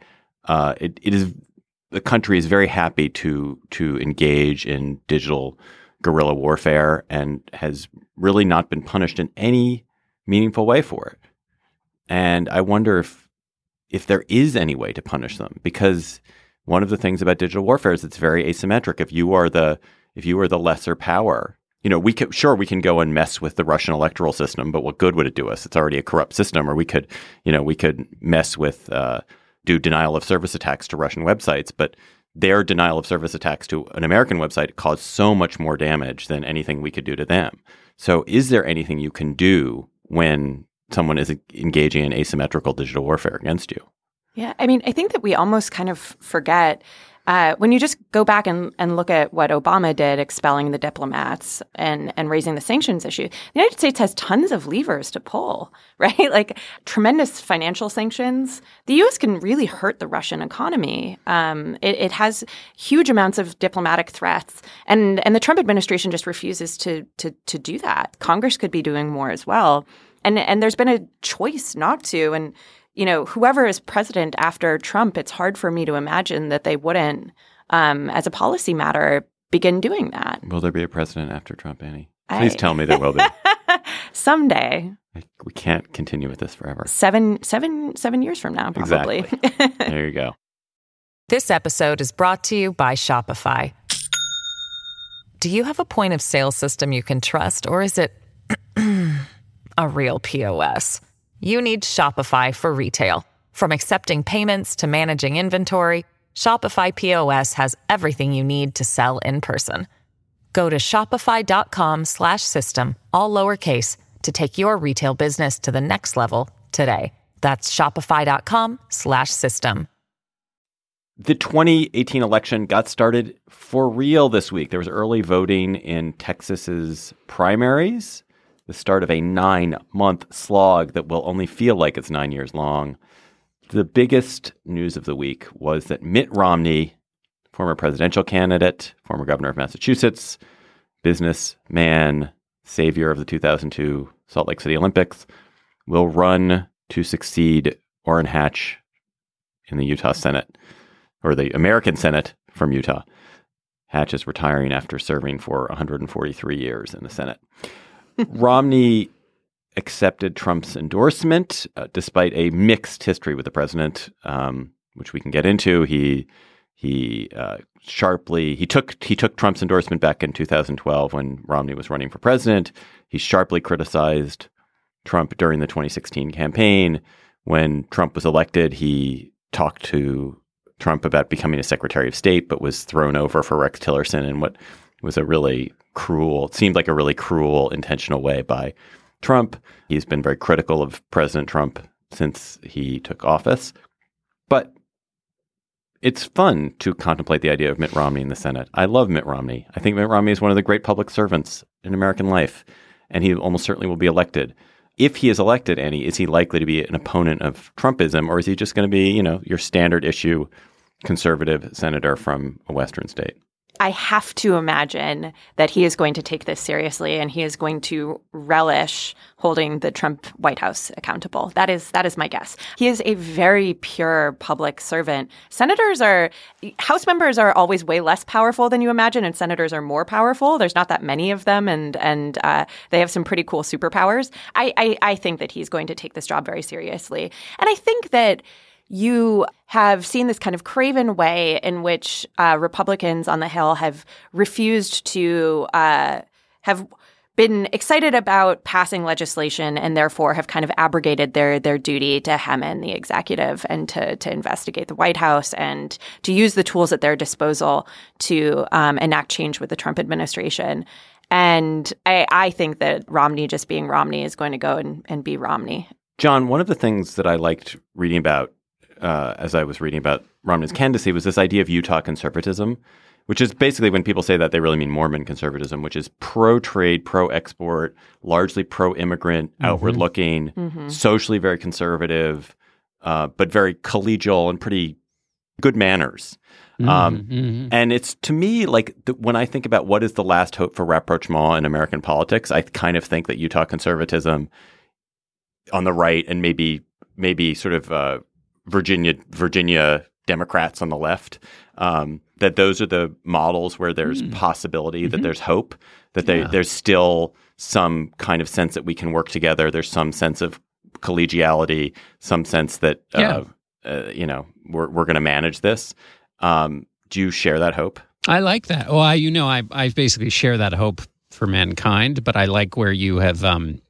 The country is very happy to engage in digital guerrilla warfare and has really not been punished in any meaningful way for it. And I wonder if there is any way to punish them, because one of the things about digital warfare is it's very asymmetric. If you are the lesser power, we can go and mess with the Russian electoral system, but what good would it do us? It's already a corrupt system. Or we could mess with do denial of service attacks to Russian websites, but their denial of service attacks to an American website caused so much more damage than anything we could do to them. So is there anything you can do when someone is engaging in asymmetrical digital warfare against you? Yeah, I mean, I think that we almost kind of forget when you just go back and look at what Obama did, expelling the diplomats and raising the sanctions issue. The United States has tons of levers to pull, right? Like tremendous financial sanctions. The U.S. can really hurt the Russian economy. It has huge amounts of diplomatic threats, and the Trump administration just refuses to do that. Congress could be doing more as well, and there's been a choice not to. And whoever is president after Trump, it's hard for me to imagine that they wouldn't, as a policy matter, begin doing that. Will there be a president after Trump, Annie? Please tell me there will be. Someday. We can't continue with this forever. 7 years from now, probably. Exactly. There you go. This episode is brought to you by Shopify. Do you have a point of sale system you can trust, or is it a real POS? You need Shopify for retail. From accepting payments to managing inventory, Shopify POS has everything you need to sell in person. Go to shopify.com/system, all lowercase, to take your retail business to the next level today. That's shopify.com/system. The 2018 election got started for real this week. There was early voting in Texas's primaries, the start of a 9-month slog that will only feel like it's 9 years long. The biggest news of the week was that Mitt Romney, former presidential candidate, former governor of Massachusetts, businessman, savior of the 2002 Salt Lake City Olympics, will run to succeed Orrin Hatch in the Utah Senate, or the American Senate from Utah. Hatch is retiring after serving for 143 years in the Senate. Romney accepted Trump's endorsement despite a mixed history with the president, which we can get into. He took Trump's endorsement back in 2012 when Romney was running for president. He sharply criticized Trump during the 2016 campaign. When Trump was elected, he talked to Trump about becoming a Secretary of State, but was thrown over for Rex Tillerson in what was seemed like a really cruel, intentional way by Trump. He's been very critical of President Trump since he took office. But it's fun to contemplate the idea of Mitt Romney in the Senate. I love Mitt Romney. I think Mitt Romney is one of the great public servants in American life, and he almost certainly will be elected. If he is elected, Annie, is he likely to be an opponent of Trumpism, or is he just going to be, your standard issue conservative senator from a Western state? I have to imagine that he is going to take this seriously, and he is going to relish holding the Trump White House accountable. That is my guess. He is a very pure public servant. House members are always way less powerful than you imagine, and senators are more powerful. There's not that many of them, and they have some pretty cool superpowers. I think that he's going to take this job very seriously. And I think that you have seen this kind of craven way in which Republicans on the Hill have refused to have been excited about passing legislation and therefore have kind of abrogated their duty to hem in the executive and to investigate the White House and to use the tools at their disposal to enact change with the Trump administration. And I think that Romney, just being Romney, is going to go and be Romney. John, one of the things that I liked reading about as I was reading about Romney's candidacy was this idea of Utah conservatism, which is basically, when people say that, they really mean Mormon conservatism, which is pro-trade, pro-export, largely pro-immigrant, outward-looking, socially very conservative, but very collegial and pretty good manners. And it's, to me, like when I think about what is the last hope for rapprochement in American politics, I kind of think that Utah conservatism on the right and maybe sort of Virginia Democrats on the left, that those are the models where there's possibility, that there's hope, that there's still some kind of sense that we can work together. There's some sense of collegiality, some sense that, we're going to manage this. Do you share that hope? I like that. Well, I basically share that hope for mankind, but I like where you have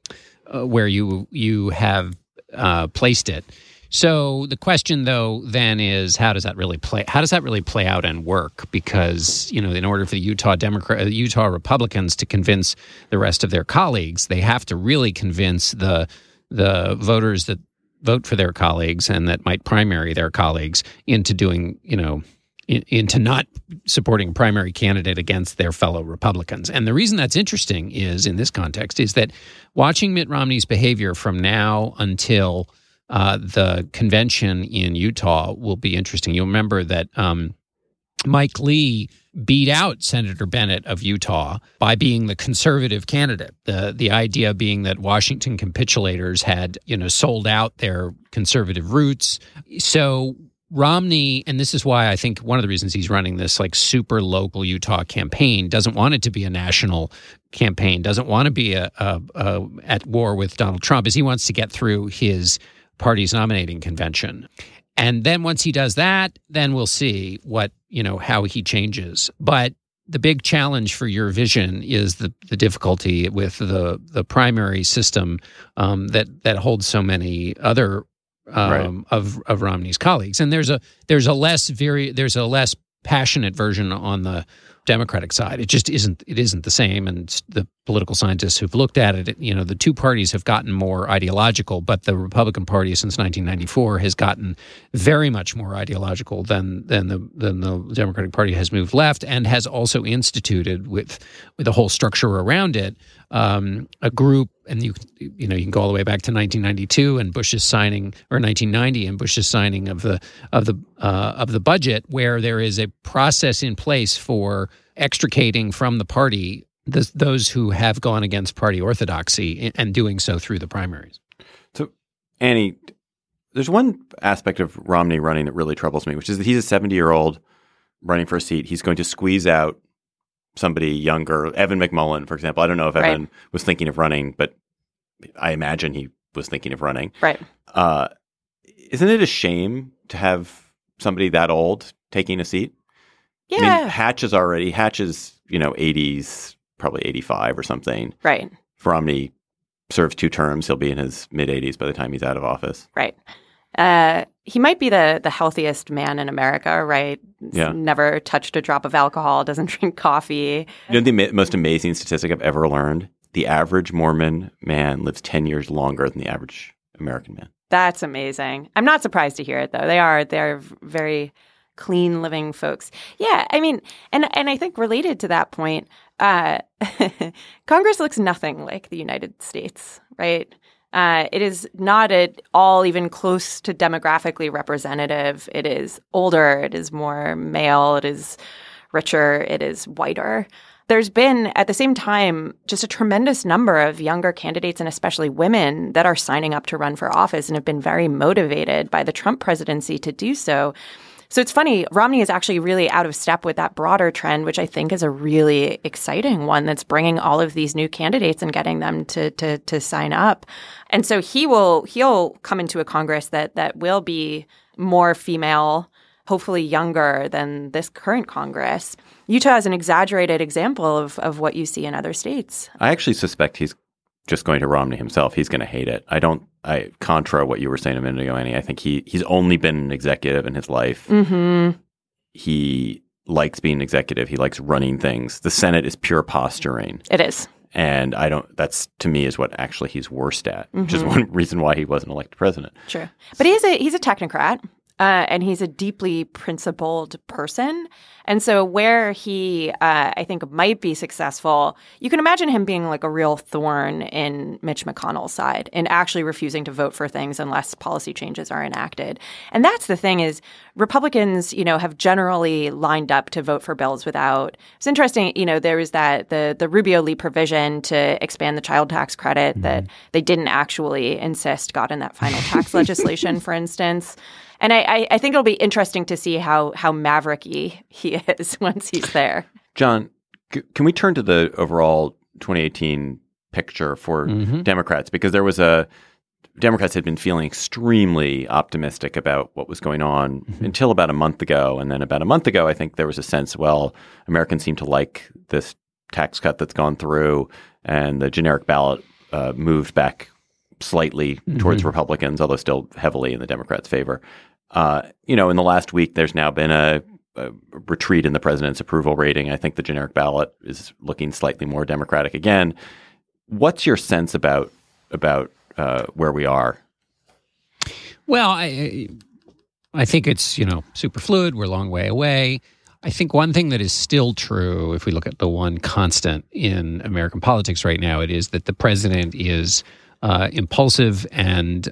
placed it. So the question, though, then is how does that really play out and work? Because in order for the Utah Republicans to convince the rest of their colleagues, they have to really convince the voters that vote for their colleagues and that might primary their colleagues into doing into not supporting a primary candidate against their fellow Republicans. And the reason that's interesting is, in this context, is that watching Mitt Romney's behavior from now until the convention in Utah will be interesting. You'll remember that Mike Lee beat out Senator Bennett of Utah by being the conservative candidate. The idea being that Washington capitulators had, sold out their conservative roots. So Romney, and this is why I think one of the reasons he's running this like super local Utah campaign, doesn't want it to be a national campaign, doesn't want to be at war with Donald Trump, is he wants to get through his party's nominating convention. And then once he does that, then we'll see how he changes. But the big challenge for your vision is the difficulty with the primary system that holds so many other of Romney's colleagues. And there's a less passionate version on the Democratic side. It just isn't the same. And the political scientists who've looked at it, the two parties have gotten more ideological, but the Republican Party since 1994 has gotten very much more ideological than the Democratic Party has moved left, and has also instituted with the whole structure around it a group. And you can go all the way back to 1992 and Bush's signing, or 1990 and Bush's signing of the budget, where there is a process in place for extricating from the party those who have gone against party orthodoxy, and doing so through the primaries. So, Annie, there's one aspect of Romney running that really troubles me, which is that he's a 70-year-old running for a seat. He's going to squeeze out somebody younger, Evan McMullin, for example. I don't know if Evan was thinking of running, but I imagine he was thinking of running. Right. Isn't it a shame to have somebody that old taking a seat? Yeah. I mean, Hatch is 80s, probably 85 or something. Right. If Romney serves 2 terms, he'll be in his mid-80s by the time he's out of office. Right. He might be the healthiest man in America, right? Yeah. Never touched a drop of alcohol, doesn't drink coffee. The most amazing statistic I've ever learned? The average Mormon man lives 10 years longer than the average American man. That's amazing. I'm not surprised to hear it, though. They're very clean living folks. Yeah, I mean, and I think related to that point, Congress looks nothing like the United States, right? It is not at all even close to demographically representative. It is older. It is more male. It is richer. It is whiter. There's been, at the same time, just a tremendous number of younger candidates, and especially women, that are signing up to run for office and have been very motivated by the Trump presidency to do so. So it's funny, Romney is actually really out of step with that broader trend, which I think is a really exciting one that's bringing all of these new candidates and getting them to sign up. And so he'll come into a Congress that will be more female, hopefully younger than this current Congress. Utah is an exaggerated example of what you see in other states. I actually suspect he's just going to Romney himself. He's going to hate it. Contra what you were saying a minute ago, Annie, I think he's only been an executive in his life. Mm-hmm. He likes being an executive. He likes running things. The Senate is pure posturing. It is. And that's, to me, is what actually he's worst at, which is one reason why he wasn't elected president. Sure. But he's a technocrat. And he's a deeply principled person. And so where he, I think, might be successful, you can imagine him being like a real thorn in Mitch McConnell's side and actually refusing to vote for things unless policy changes are enacted. And that's the thing is Republicans, have generally lined up to vote for bills without. It's interesting, there was the Rubio-Lee provision to expand the child tax credit that they didn't actually insist got in that final tax legislation, for instance. And I think it'll be interesting to see how mavericky he is once he's there. John, can we turn to the overall 2018 picture for Democrats, because Democrats had been feeling extremely optimistic about what was going on until about a month ago. And then about a month ago, I think there was a sense, well, Americans seem to like this tax cut that's gone through, and the generic ballot moved back slightly towards Republicans, although still heavily in the Democrats' favor. In the last week, there's now been a retreat in the president's approval rating. I think the generic ballot is looking slightly more Democratic again. What's your sense about where we are? Well, I think it's, super fluid. We're a long way away. I think one thing that is still true, if we look at the one constant in American politics right now, it is that the president is impulsive and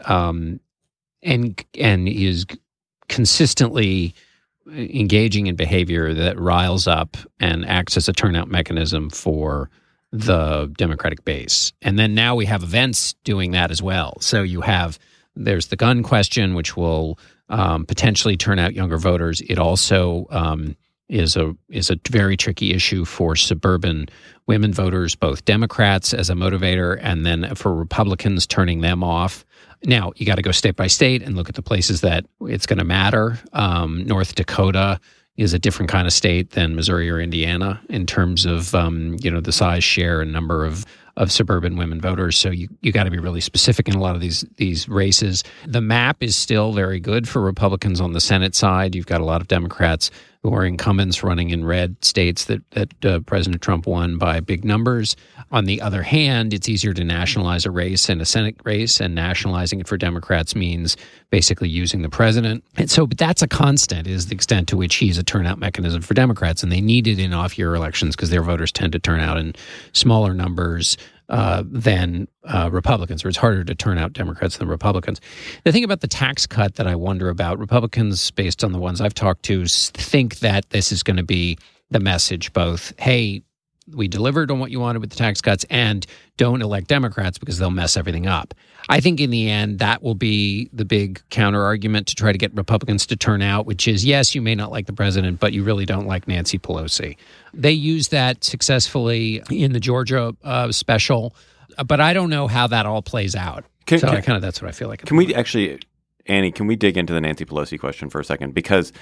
is consistently engaging in behavior that riles up and acts as a turnout mechanism for the Democratic base. And then now we have events doing that as well. So there's the gun question, which will potentially turn out younger voters. It also is a very tricky issue for suburban women voters, both Democrats as a motivator, and then for Republicans turning them off. Now, you got to go state by state and look at the places that it's going to matter. North Dakota is a different kind of state than Missouri or Indiana in terms of the size, share, and number of suburban women voters. So you got to be really specific in a lot of these races. The map is still very good for Republicans on the Senate side. You've got a lot of Democrats who are incumbents running in red states that President Trump won by big numbers. On the other hand, it's easier to nationalize a race and a Senate race, and nationalizing it for Democrats means basically using the president. And so, but that's a constant, is the extent to which he's a turnout mechanism for Democrats, and they need it in off-year elections because their voters tend to turn out in smaller numbers than Republicans, or it's harder to turn out Democrats than Republicans. The thing about the tax cut that I wonder about, Republicans, based on the ones I've talked to, think that this is going to be the message, both, hey, we delivered on what you wanted with the tax cuts, and don't elect Democrats because they'll mess everything up. I think in the end, that will be the big counter argument to try to get Republicans to turn out, which is, yes, you may not like the president, but you really don't like Nancy Pelosi. They used that successfully in the Georgia special, but I don't know how that all plays out. That's what I feel like. Can we actually, Annie, can we dig into the Nancy Pelosi question for a second? Because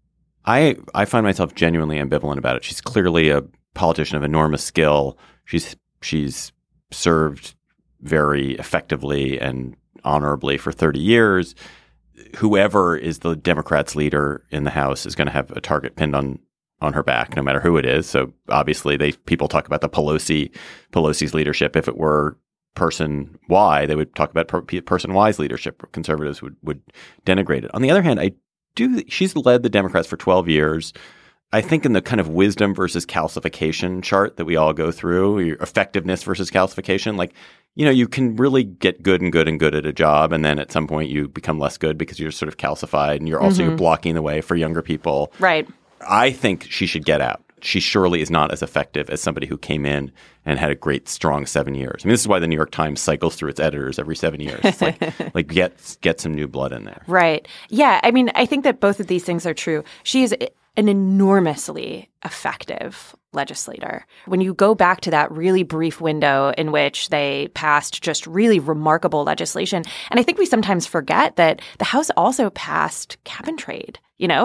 I find myself genuinely ambivalent about it. She's clearly a politician of enormous skill. She's served very effectively and honorably for 30 years. Whoever is the Democrats' leader in the House is going to have a target pinned on her back, no matter who it is. So obviously, people talk about the Pelosi's leadership. If it were person Y, they would talk about person Y's leadership. Conservatives would denigrate it. On the other hand, she's led the Democrats for 12 years. I think in the kind of wisdom versus calcification chart that we all go through, your effectiveness versus calcification, you can really get good and good and good at a job, and then at some point you become less good because you're sort of calcified, and you're blocking the way for younger people. Right. I think she should get out. She surely is not as effective as somebody who came in and had a great, strong 7 years. I mean, this is why the New York Times cycles through its editors every 7 years. It's like get some new blood in there. Right. Yeah. I mean, I think that both of these things are true. She is an enormously effective legislator. When you go back to that really brief window in which they passed just really remarkable legislation, and I think we sometimes forget that the House also passed cap and trade.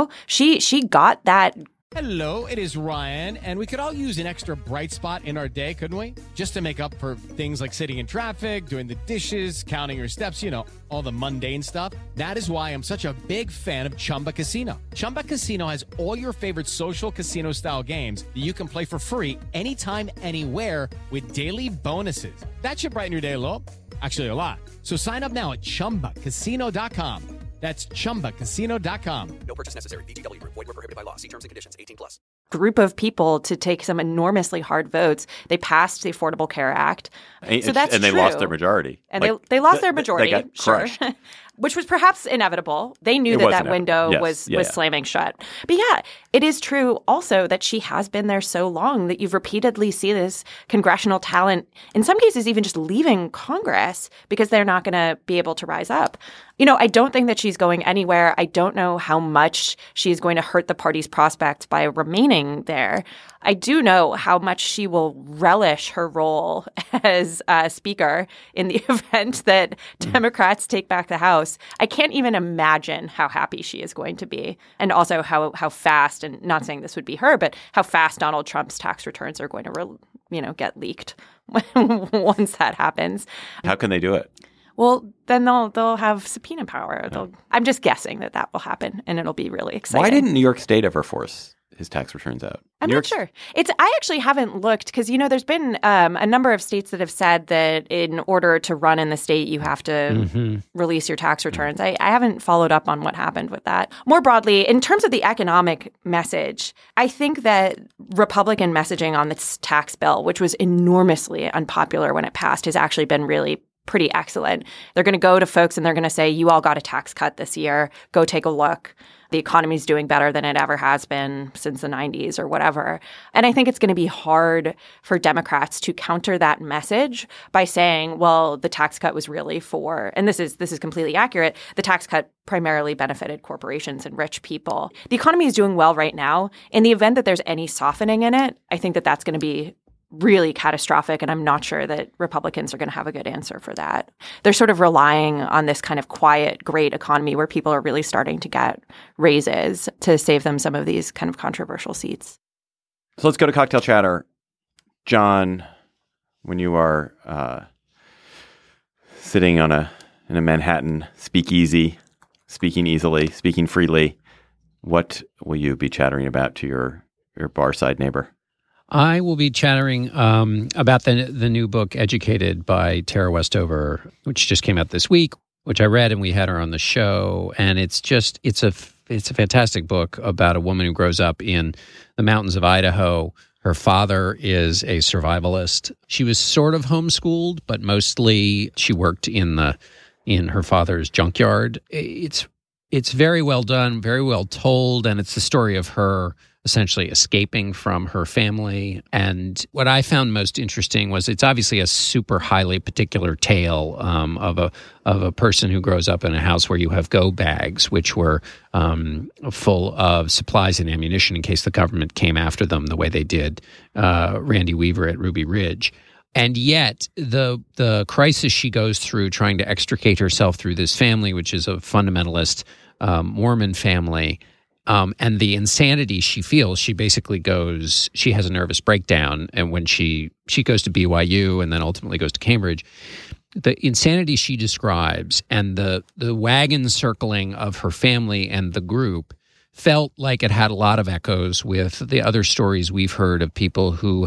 She got that. Hello, it is Ryan, and we could all use an extra bright spot in our day, couldn't we? Just to make up for things like sitting in traffic, doing the dishes, counting your steps, all the mundane stuff. That is why I'm such a big fan of Chumba Casino. Chumba Casino has all your favorite social casino-style games that you can play for free anytime, anywhere with daily bonuses. That should brighten your day a little. Actually, a lot. So sign up now at ChumbaCasino.com. That's ChumbaCasino.com. No purchase necessary. VGW Group. Void where prohibited by law. See terms and conditions. 18+. Group of people to take some enormously hard votes. They passed the Affordable Care Act. So that's and they true. lost their majority. And they lost their majority. They got crushed. Sure. Which was perhaps inevitable. They knew that window was slamming shut. But yeah, it is true also that she has been there so long that you've repeatedly seen this congressional talent, in some cases even just leaving Congress because they're not going to be able to rise up. I don't think that she's going anywhere. I don't know how much she's going to hurt the party's prospects by remaining there. I do know how much she will relish her role as Speaker in the event that Democrats take back the House. I can't even imagine how happy she is going to be, and also how fast, and not saying this would be her, but how fast Donald Trump's tax returns are going to get leaked once that happens. How can they do it? Well, then they'll have subpoena power. I'm just guessing that will happen, and it'll be really exciting. Why didn't New York State ever force his tax returns out? I'm not sure. I actually haven't looked because, there's been a number of states that have said that in order to run in the state, you have to release your tax returns. I haven't followed up on what happened with that. More broadly, in terms of the economic message, I think that Republican messaging on this tax bill, which was enormously unpopular when it passed, has actually been really pretty excellent. They're going to go to folks and they're going to say, you all got a tax cut this year. Go take a look. The economy's doing better than it ever has been since the 90s or whatever. And I think it's going to be hard for Democrats to counter that message by saying, well, the tax cut was really for, and this is completely accurate, the tax cut primarily benefited corporations and rich people. The economy is doing well right now. In the event that there's any softening in it, I think that that's going to be really catastrophic, and I'm not sure that Republicans are going to have a good answer for that. They're sort of relying on this kind of quiet, great economy where people are really starting to get raises to save them some of these kind of controversial seats. So let's go to cocktail chatter. John, when you are sitting in a Manhattan speakeasy, speaking easily, speaking freely, what will you be chattering about to your bar-side neighbor? I will be chattering about the new book, Educated, by Tara Westover, which just came out this week, which I read, and we had her on the show. And it's a fantastic book about a woman who grows up in the mountains of Idaho. Her father is a survivalist. She was sort of homeschooled, but mostly she worked in her father's junkyard. It's very well done, very well told, and it's the story of her essentially escaping from her family. And what I found most interesting was it's obviously a super highly particular tale of a person who grows up in a house where you have go bags, which were full of supplies and ammunition in case the government came after them the way they did Randy Weaver at Ruby Ridge. And yet the crisis she goes through trying to extricate herself through this family, which is a fundamentalist Mormon family, and the insanity she feels, she has a nervous breakdown. And when she goes to BYU and then ultimately goes to Cambridge, the insanity she describes and the wagon circling of her family and the group felt like it had a lot of echoes with the other stories we've heard of people who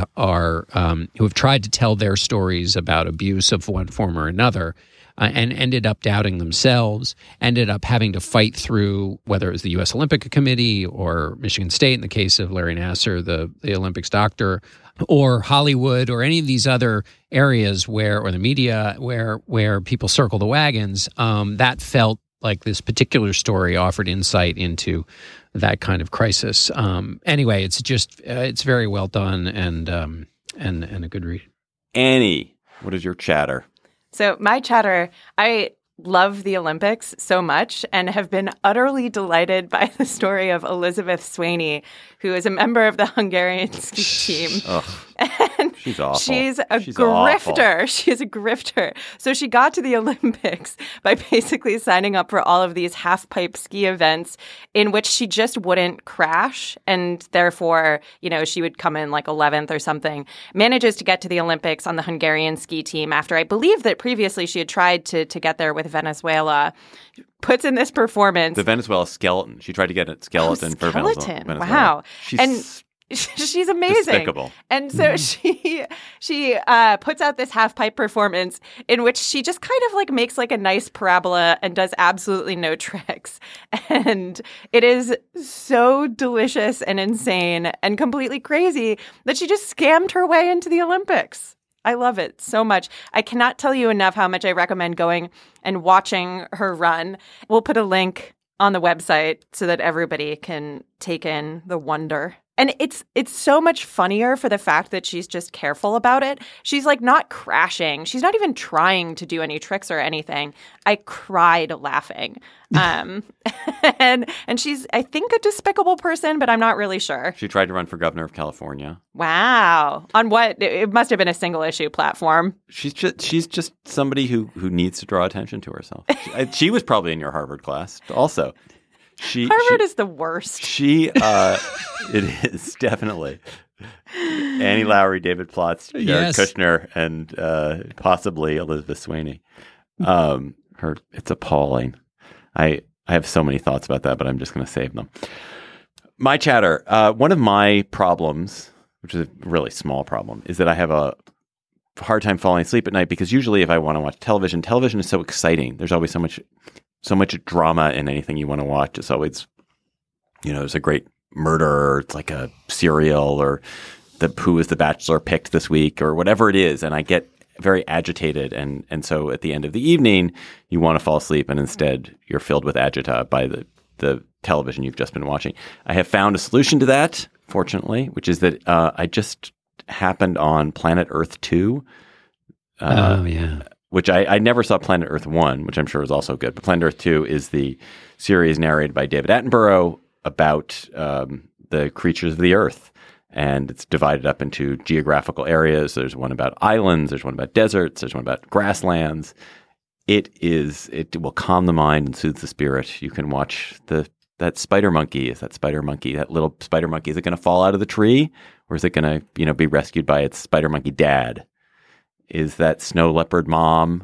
have tried to tell their stories about abuse of one form or another. And ended up doubting themselves, ended up having to fight through, whether it was the U.S. Olympic Committee or Michigan State in the case of Larry Nassar, the Olympics doctor, or Hollywood or any of these other areas or the media where people circle the wagons. That felt like this particular story offered insight into that kind of crisis. Anyway, it's very well done and a good read. Annie, what is your chatter? So my chatter, I love the Olympics so much and have been utterly delighted by the story of Elizabeth Swaney, who is a member of the Hungarian ski team. And she's awful. She's a grifter. Awful. She's a grifter. So she got to the Olympics by basically signing up for all of these half-pipe ski events in which she just wouldn't crash. And therefore, she would come in like 11th or something. Manages to get to the Olympics on the Hungarian ski team after I believe that previously she had tried to get there with Venezuela. Puts in this performance. The Venezuela skeleton. She tried to get a skeleton for Venezuela. Wow. She's amazing. Despicable. And so she puts out this half-pipe performance in which she just kind of like makes like a nice parabola and does absolutely no tricks. And it is so delicious and insane and completely crazy that she just scammed her way into the Olympics. I love it so much. I cannot tell you enough how much I recommend going and watching her run. We'll put a link on the website so that everybody can take in the wonder And it's so much funnier for the fact that she's just careful about it. She's like not crashing. She's not even trying to do any tricks or anything. I cried laughing. And she's, I think, a despicable person, but I'm not really sure. She tried to run for governor of California. Wow. On what? It must have been a single issue platform. She's just somebody who needs to draw attention to herself. She was probably in your Harvard class also. Harvard is the worst. It is definitely. Annie Lowrey, David Plotz, Jared Kushner, and possibly Elizabeth Sweeney. It's appalling. I have so many thoughts about that, but I'm just going to save them. My chatter. One of my problems, which is a really small problem, is that I have a hard time falling asleep at night because usually if I want to watch television is so exciting. There's always so much drama in anything you want to watch. It's always, there's a great murder, or it's like a serial, or who is the Bachelor picked this week, or whatever it is. And I get very agitated. And so at the end of the evening, you want to fall asleep, and instead you're filled with agita by the television you've just been watching. I have found a solution to that, fortunately, which is that I just happened on Planet Earth 2. Which I never saw Planet Earth 1, which I'm sure is also good. But Planet Earth 2 is the series narrated by David Attenborough about the creatures of the Earth. And it's divided up into geographical areas. There's one about islands. There's one about deserts. There's one about grasslands. It will calm the mind and soothe the spirit. You can watch that spider monkey. Is that spider monkey, that little spider monkey, is it going to fall out of the tree? Or is it going to be rescued by its spider monkey dad? Is that snow leopard mom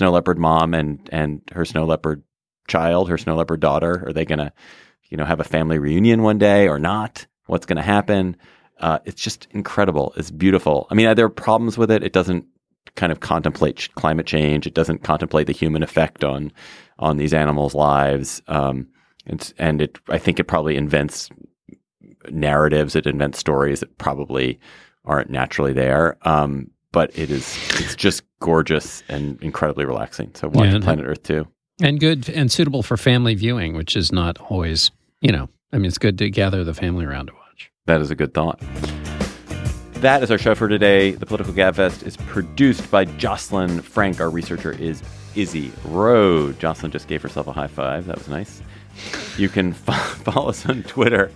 and her snow leopard child, her snow leopard daughter, are they going to, have a family reunion one day or not? What's going to happen? It's just incredible. It's beautiful. I mean, there are problems with it. It doesn't kind of contemplate climate change. It doesn't contemplate the human effect on these animals' lives. I think it probably invents narratives. It invents stories that probably aren't naturally there. But it's just gorgeous and incredibly relaxing. So watch Planet Earth 2. And good and suitable for family viewing, which is not always, it's good to gather the family around to watch. That is a good thought. That is our show for today. The Political Gabfest is produced by Jocelyn Frank. Our researcher is Izzy Rode. Jocelyn just gave herself a high five. That was nice. You can follow us on Twitter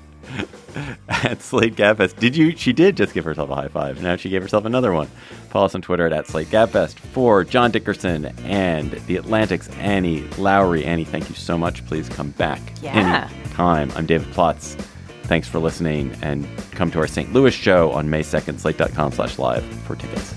at Slate Gabfest. She did just give herself a high five. Now she gave herself another one. Follow us on Twitter at Slate Gabfest. For John Dickerson and The Atlantic's Annie Lowrey. Annie, thank you so much. Please come back anytime. I'm David Plotz. Thanks for listening, and come to our St. Louis show on May 2nd, slate.com/live for tickets.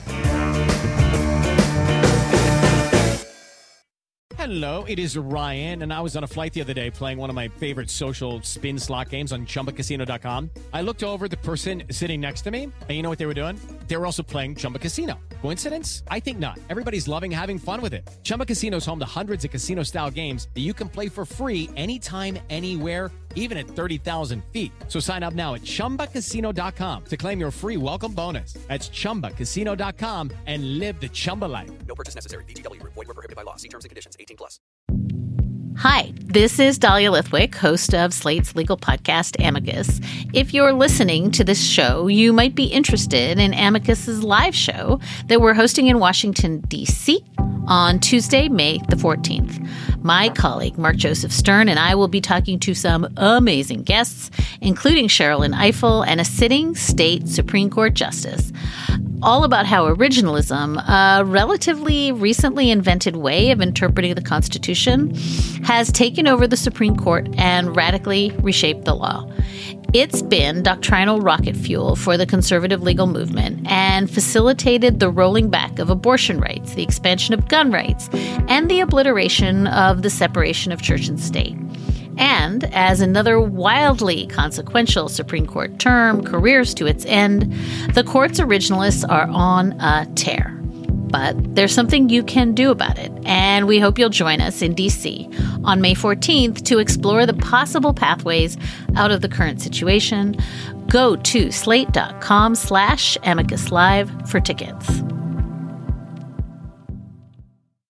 Hello, it is Ryan, and I was on a flight the other day playing one of my favorite social spin slot games on ChumbaCasino.com. I looked over at the person sitting next to me, and you know what they were doing? They were also playing Chumba Casino. Coincidence? I think not. Everybody's loving having fun with it. Chumba Casino is home to hundreds of casino-style games that you can play for free anytime, anywhere, even at 30,000 feet. So sign up now at ChumbaCasino.com to claim your free welcome bonus. That's ChumbaCasino.com and live the Chumba life. No purchase necessary. VGW. Void where prohibited by law. See terms and conditions. 18+. Hi, this is Dahlia Lithwick, host of Slate's legal podcast, Amicus. If you're listening to this show, you might be interested in Amicus's live show that we're hosting in Washington, D.C. on Tuesday, May the 14th. My colleague, Mark Joseph Stern, and I will be talking to some amazing guests, including Sherrilyn Ifill and a sitting state Supreme Court justice, all about how originalism, a relatively recently invented way of interpreting the Constitution, has taken over the Supreme Court and radically reshaped the law. It's been doctrinal rocket fuel for the conservative legal movement and facilitated the rolling back of abortion rights, the expansion of gun rights, and the obliteration of the separation of church and state. And as another wildly consequential Supreme Court term careers to its end, the court's originalists are on a tear. But there's something you can do about it, and we hope you'll join us in D.C. on May 14th to explore the possible pathways out of the current situation. Go to slate.com/amicuslive for tickets.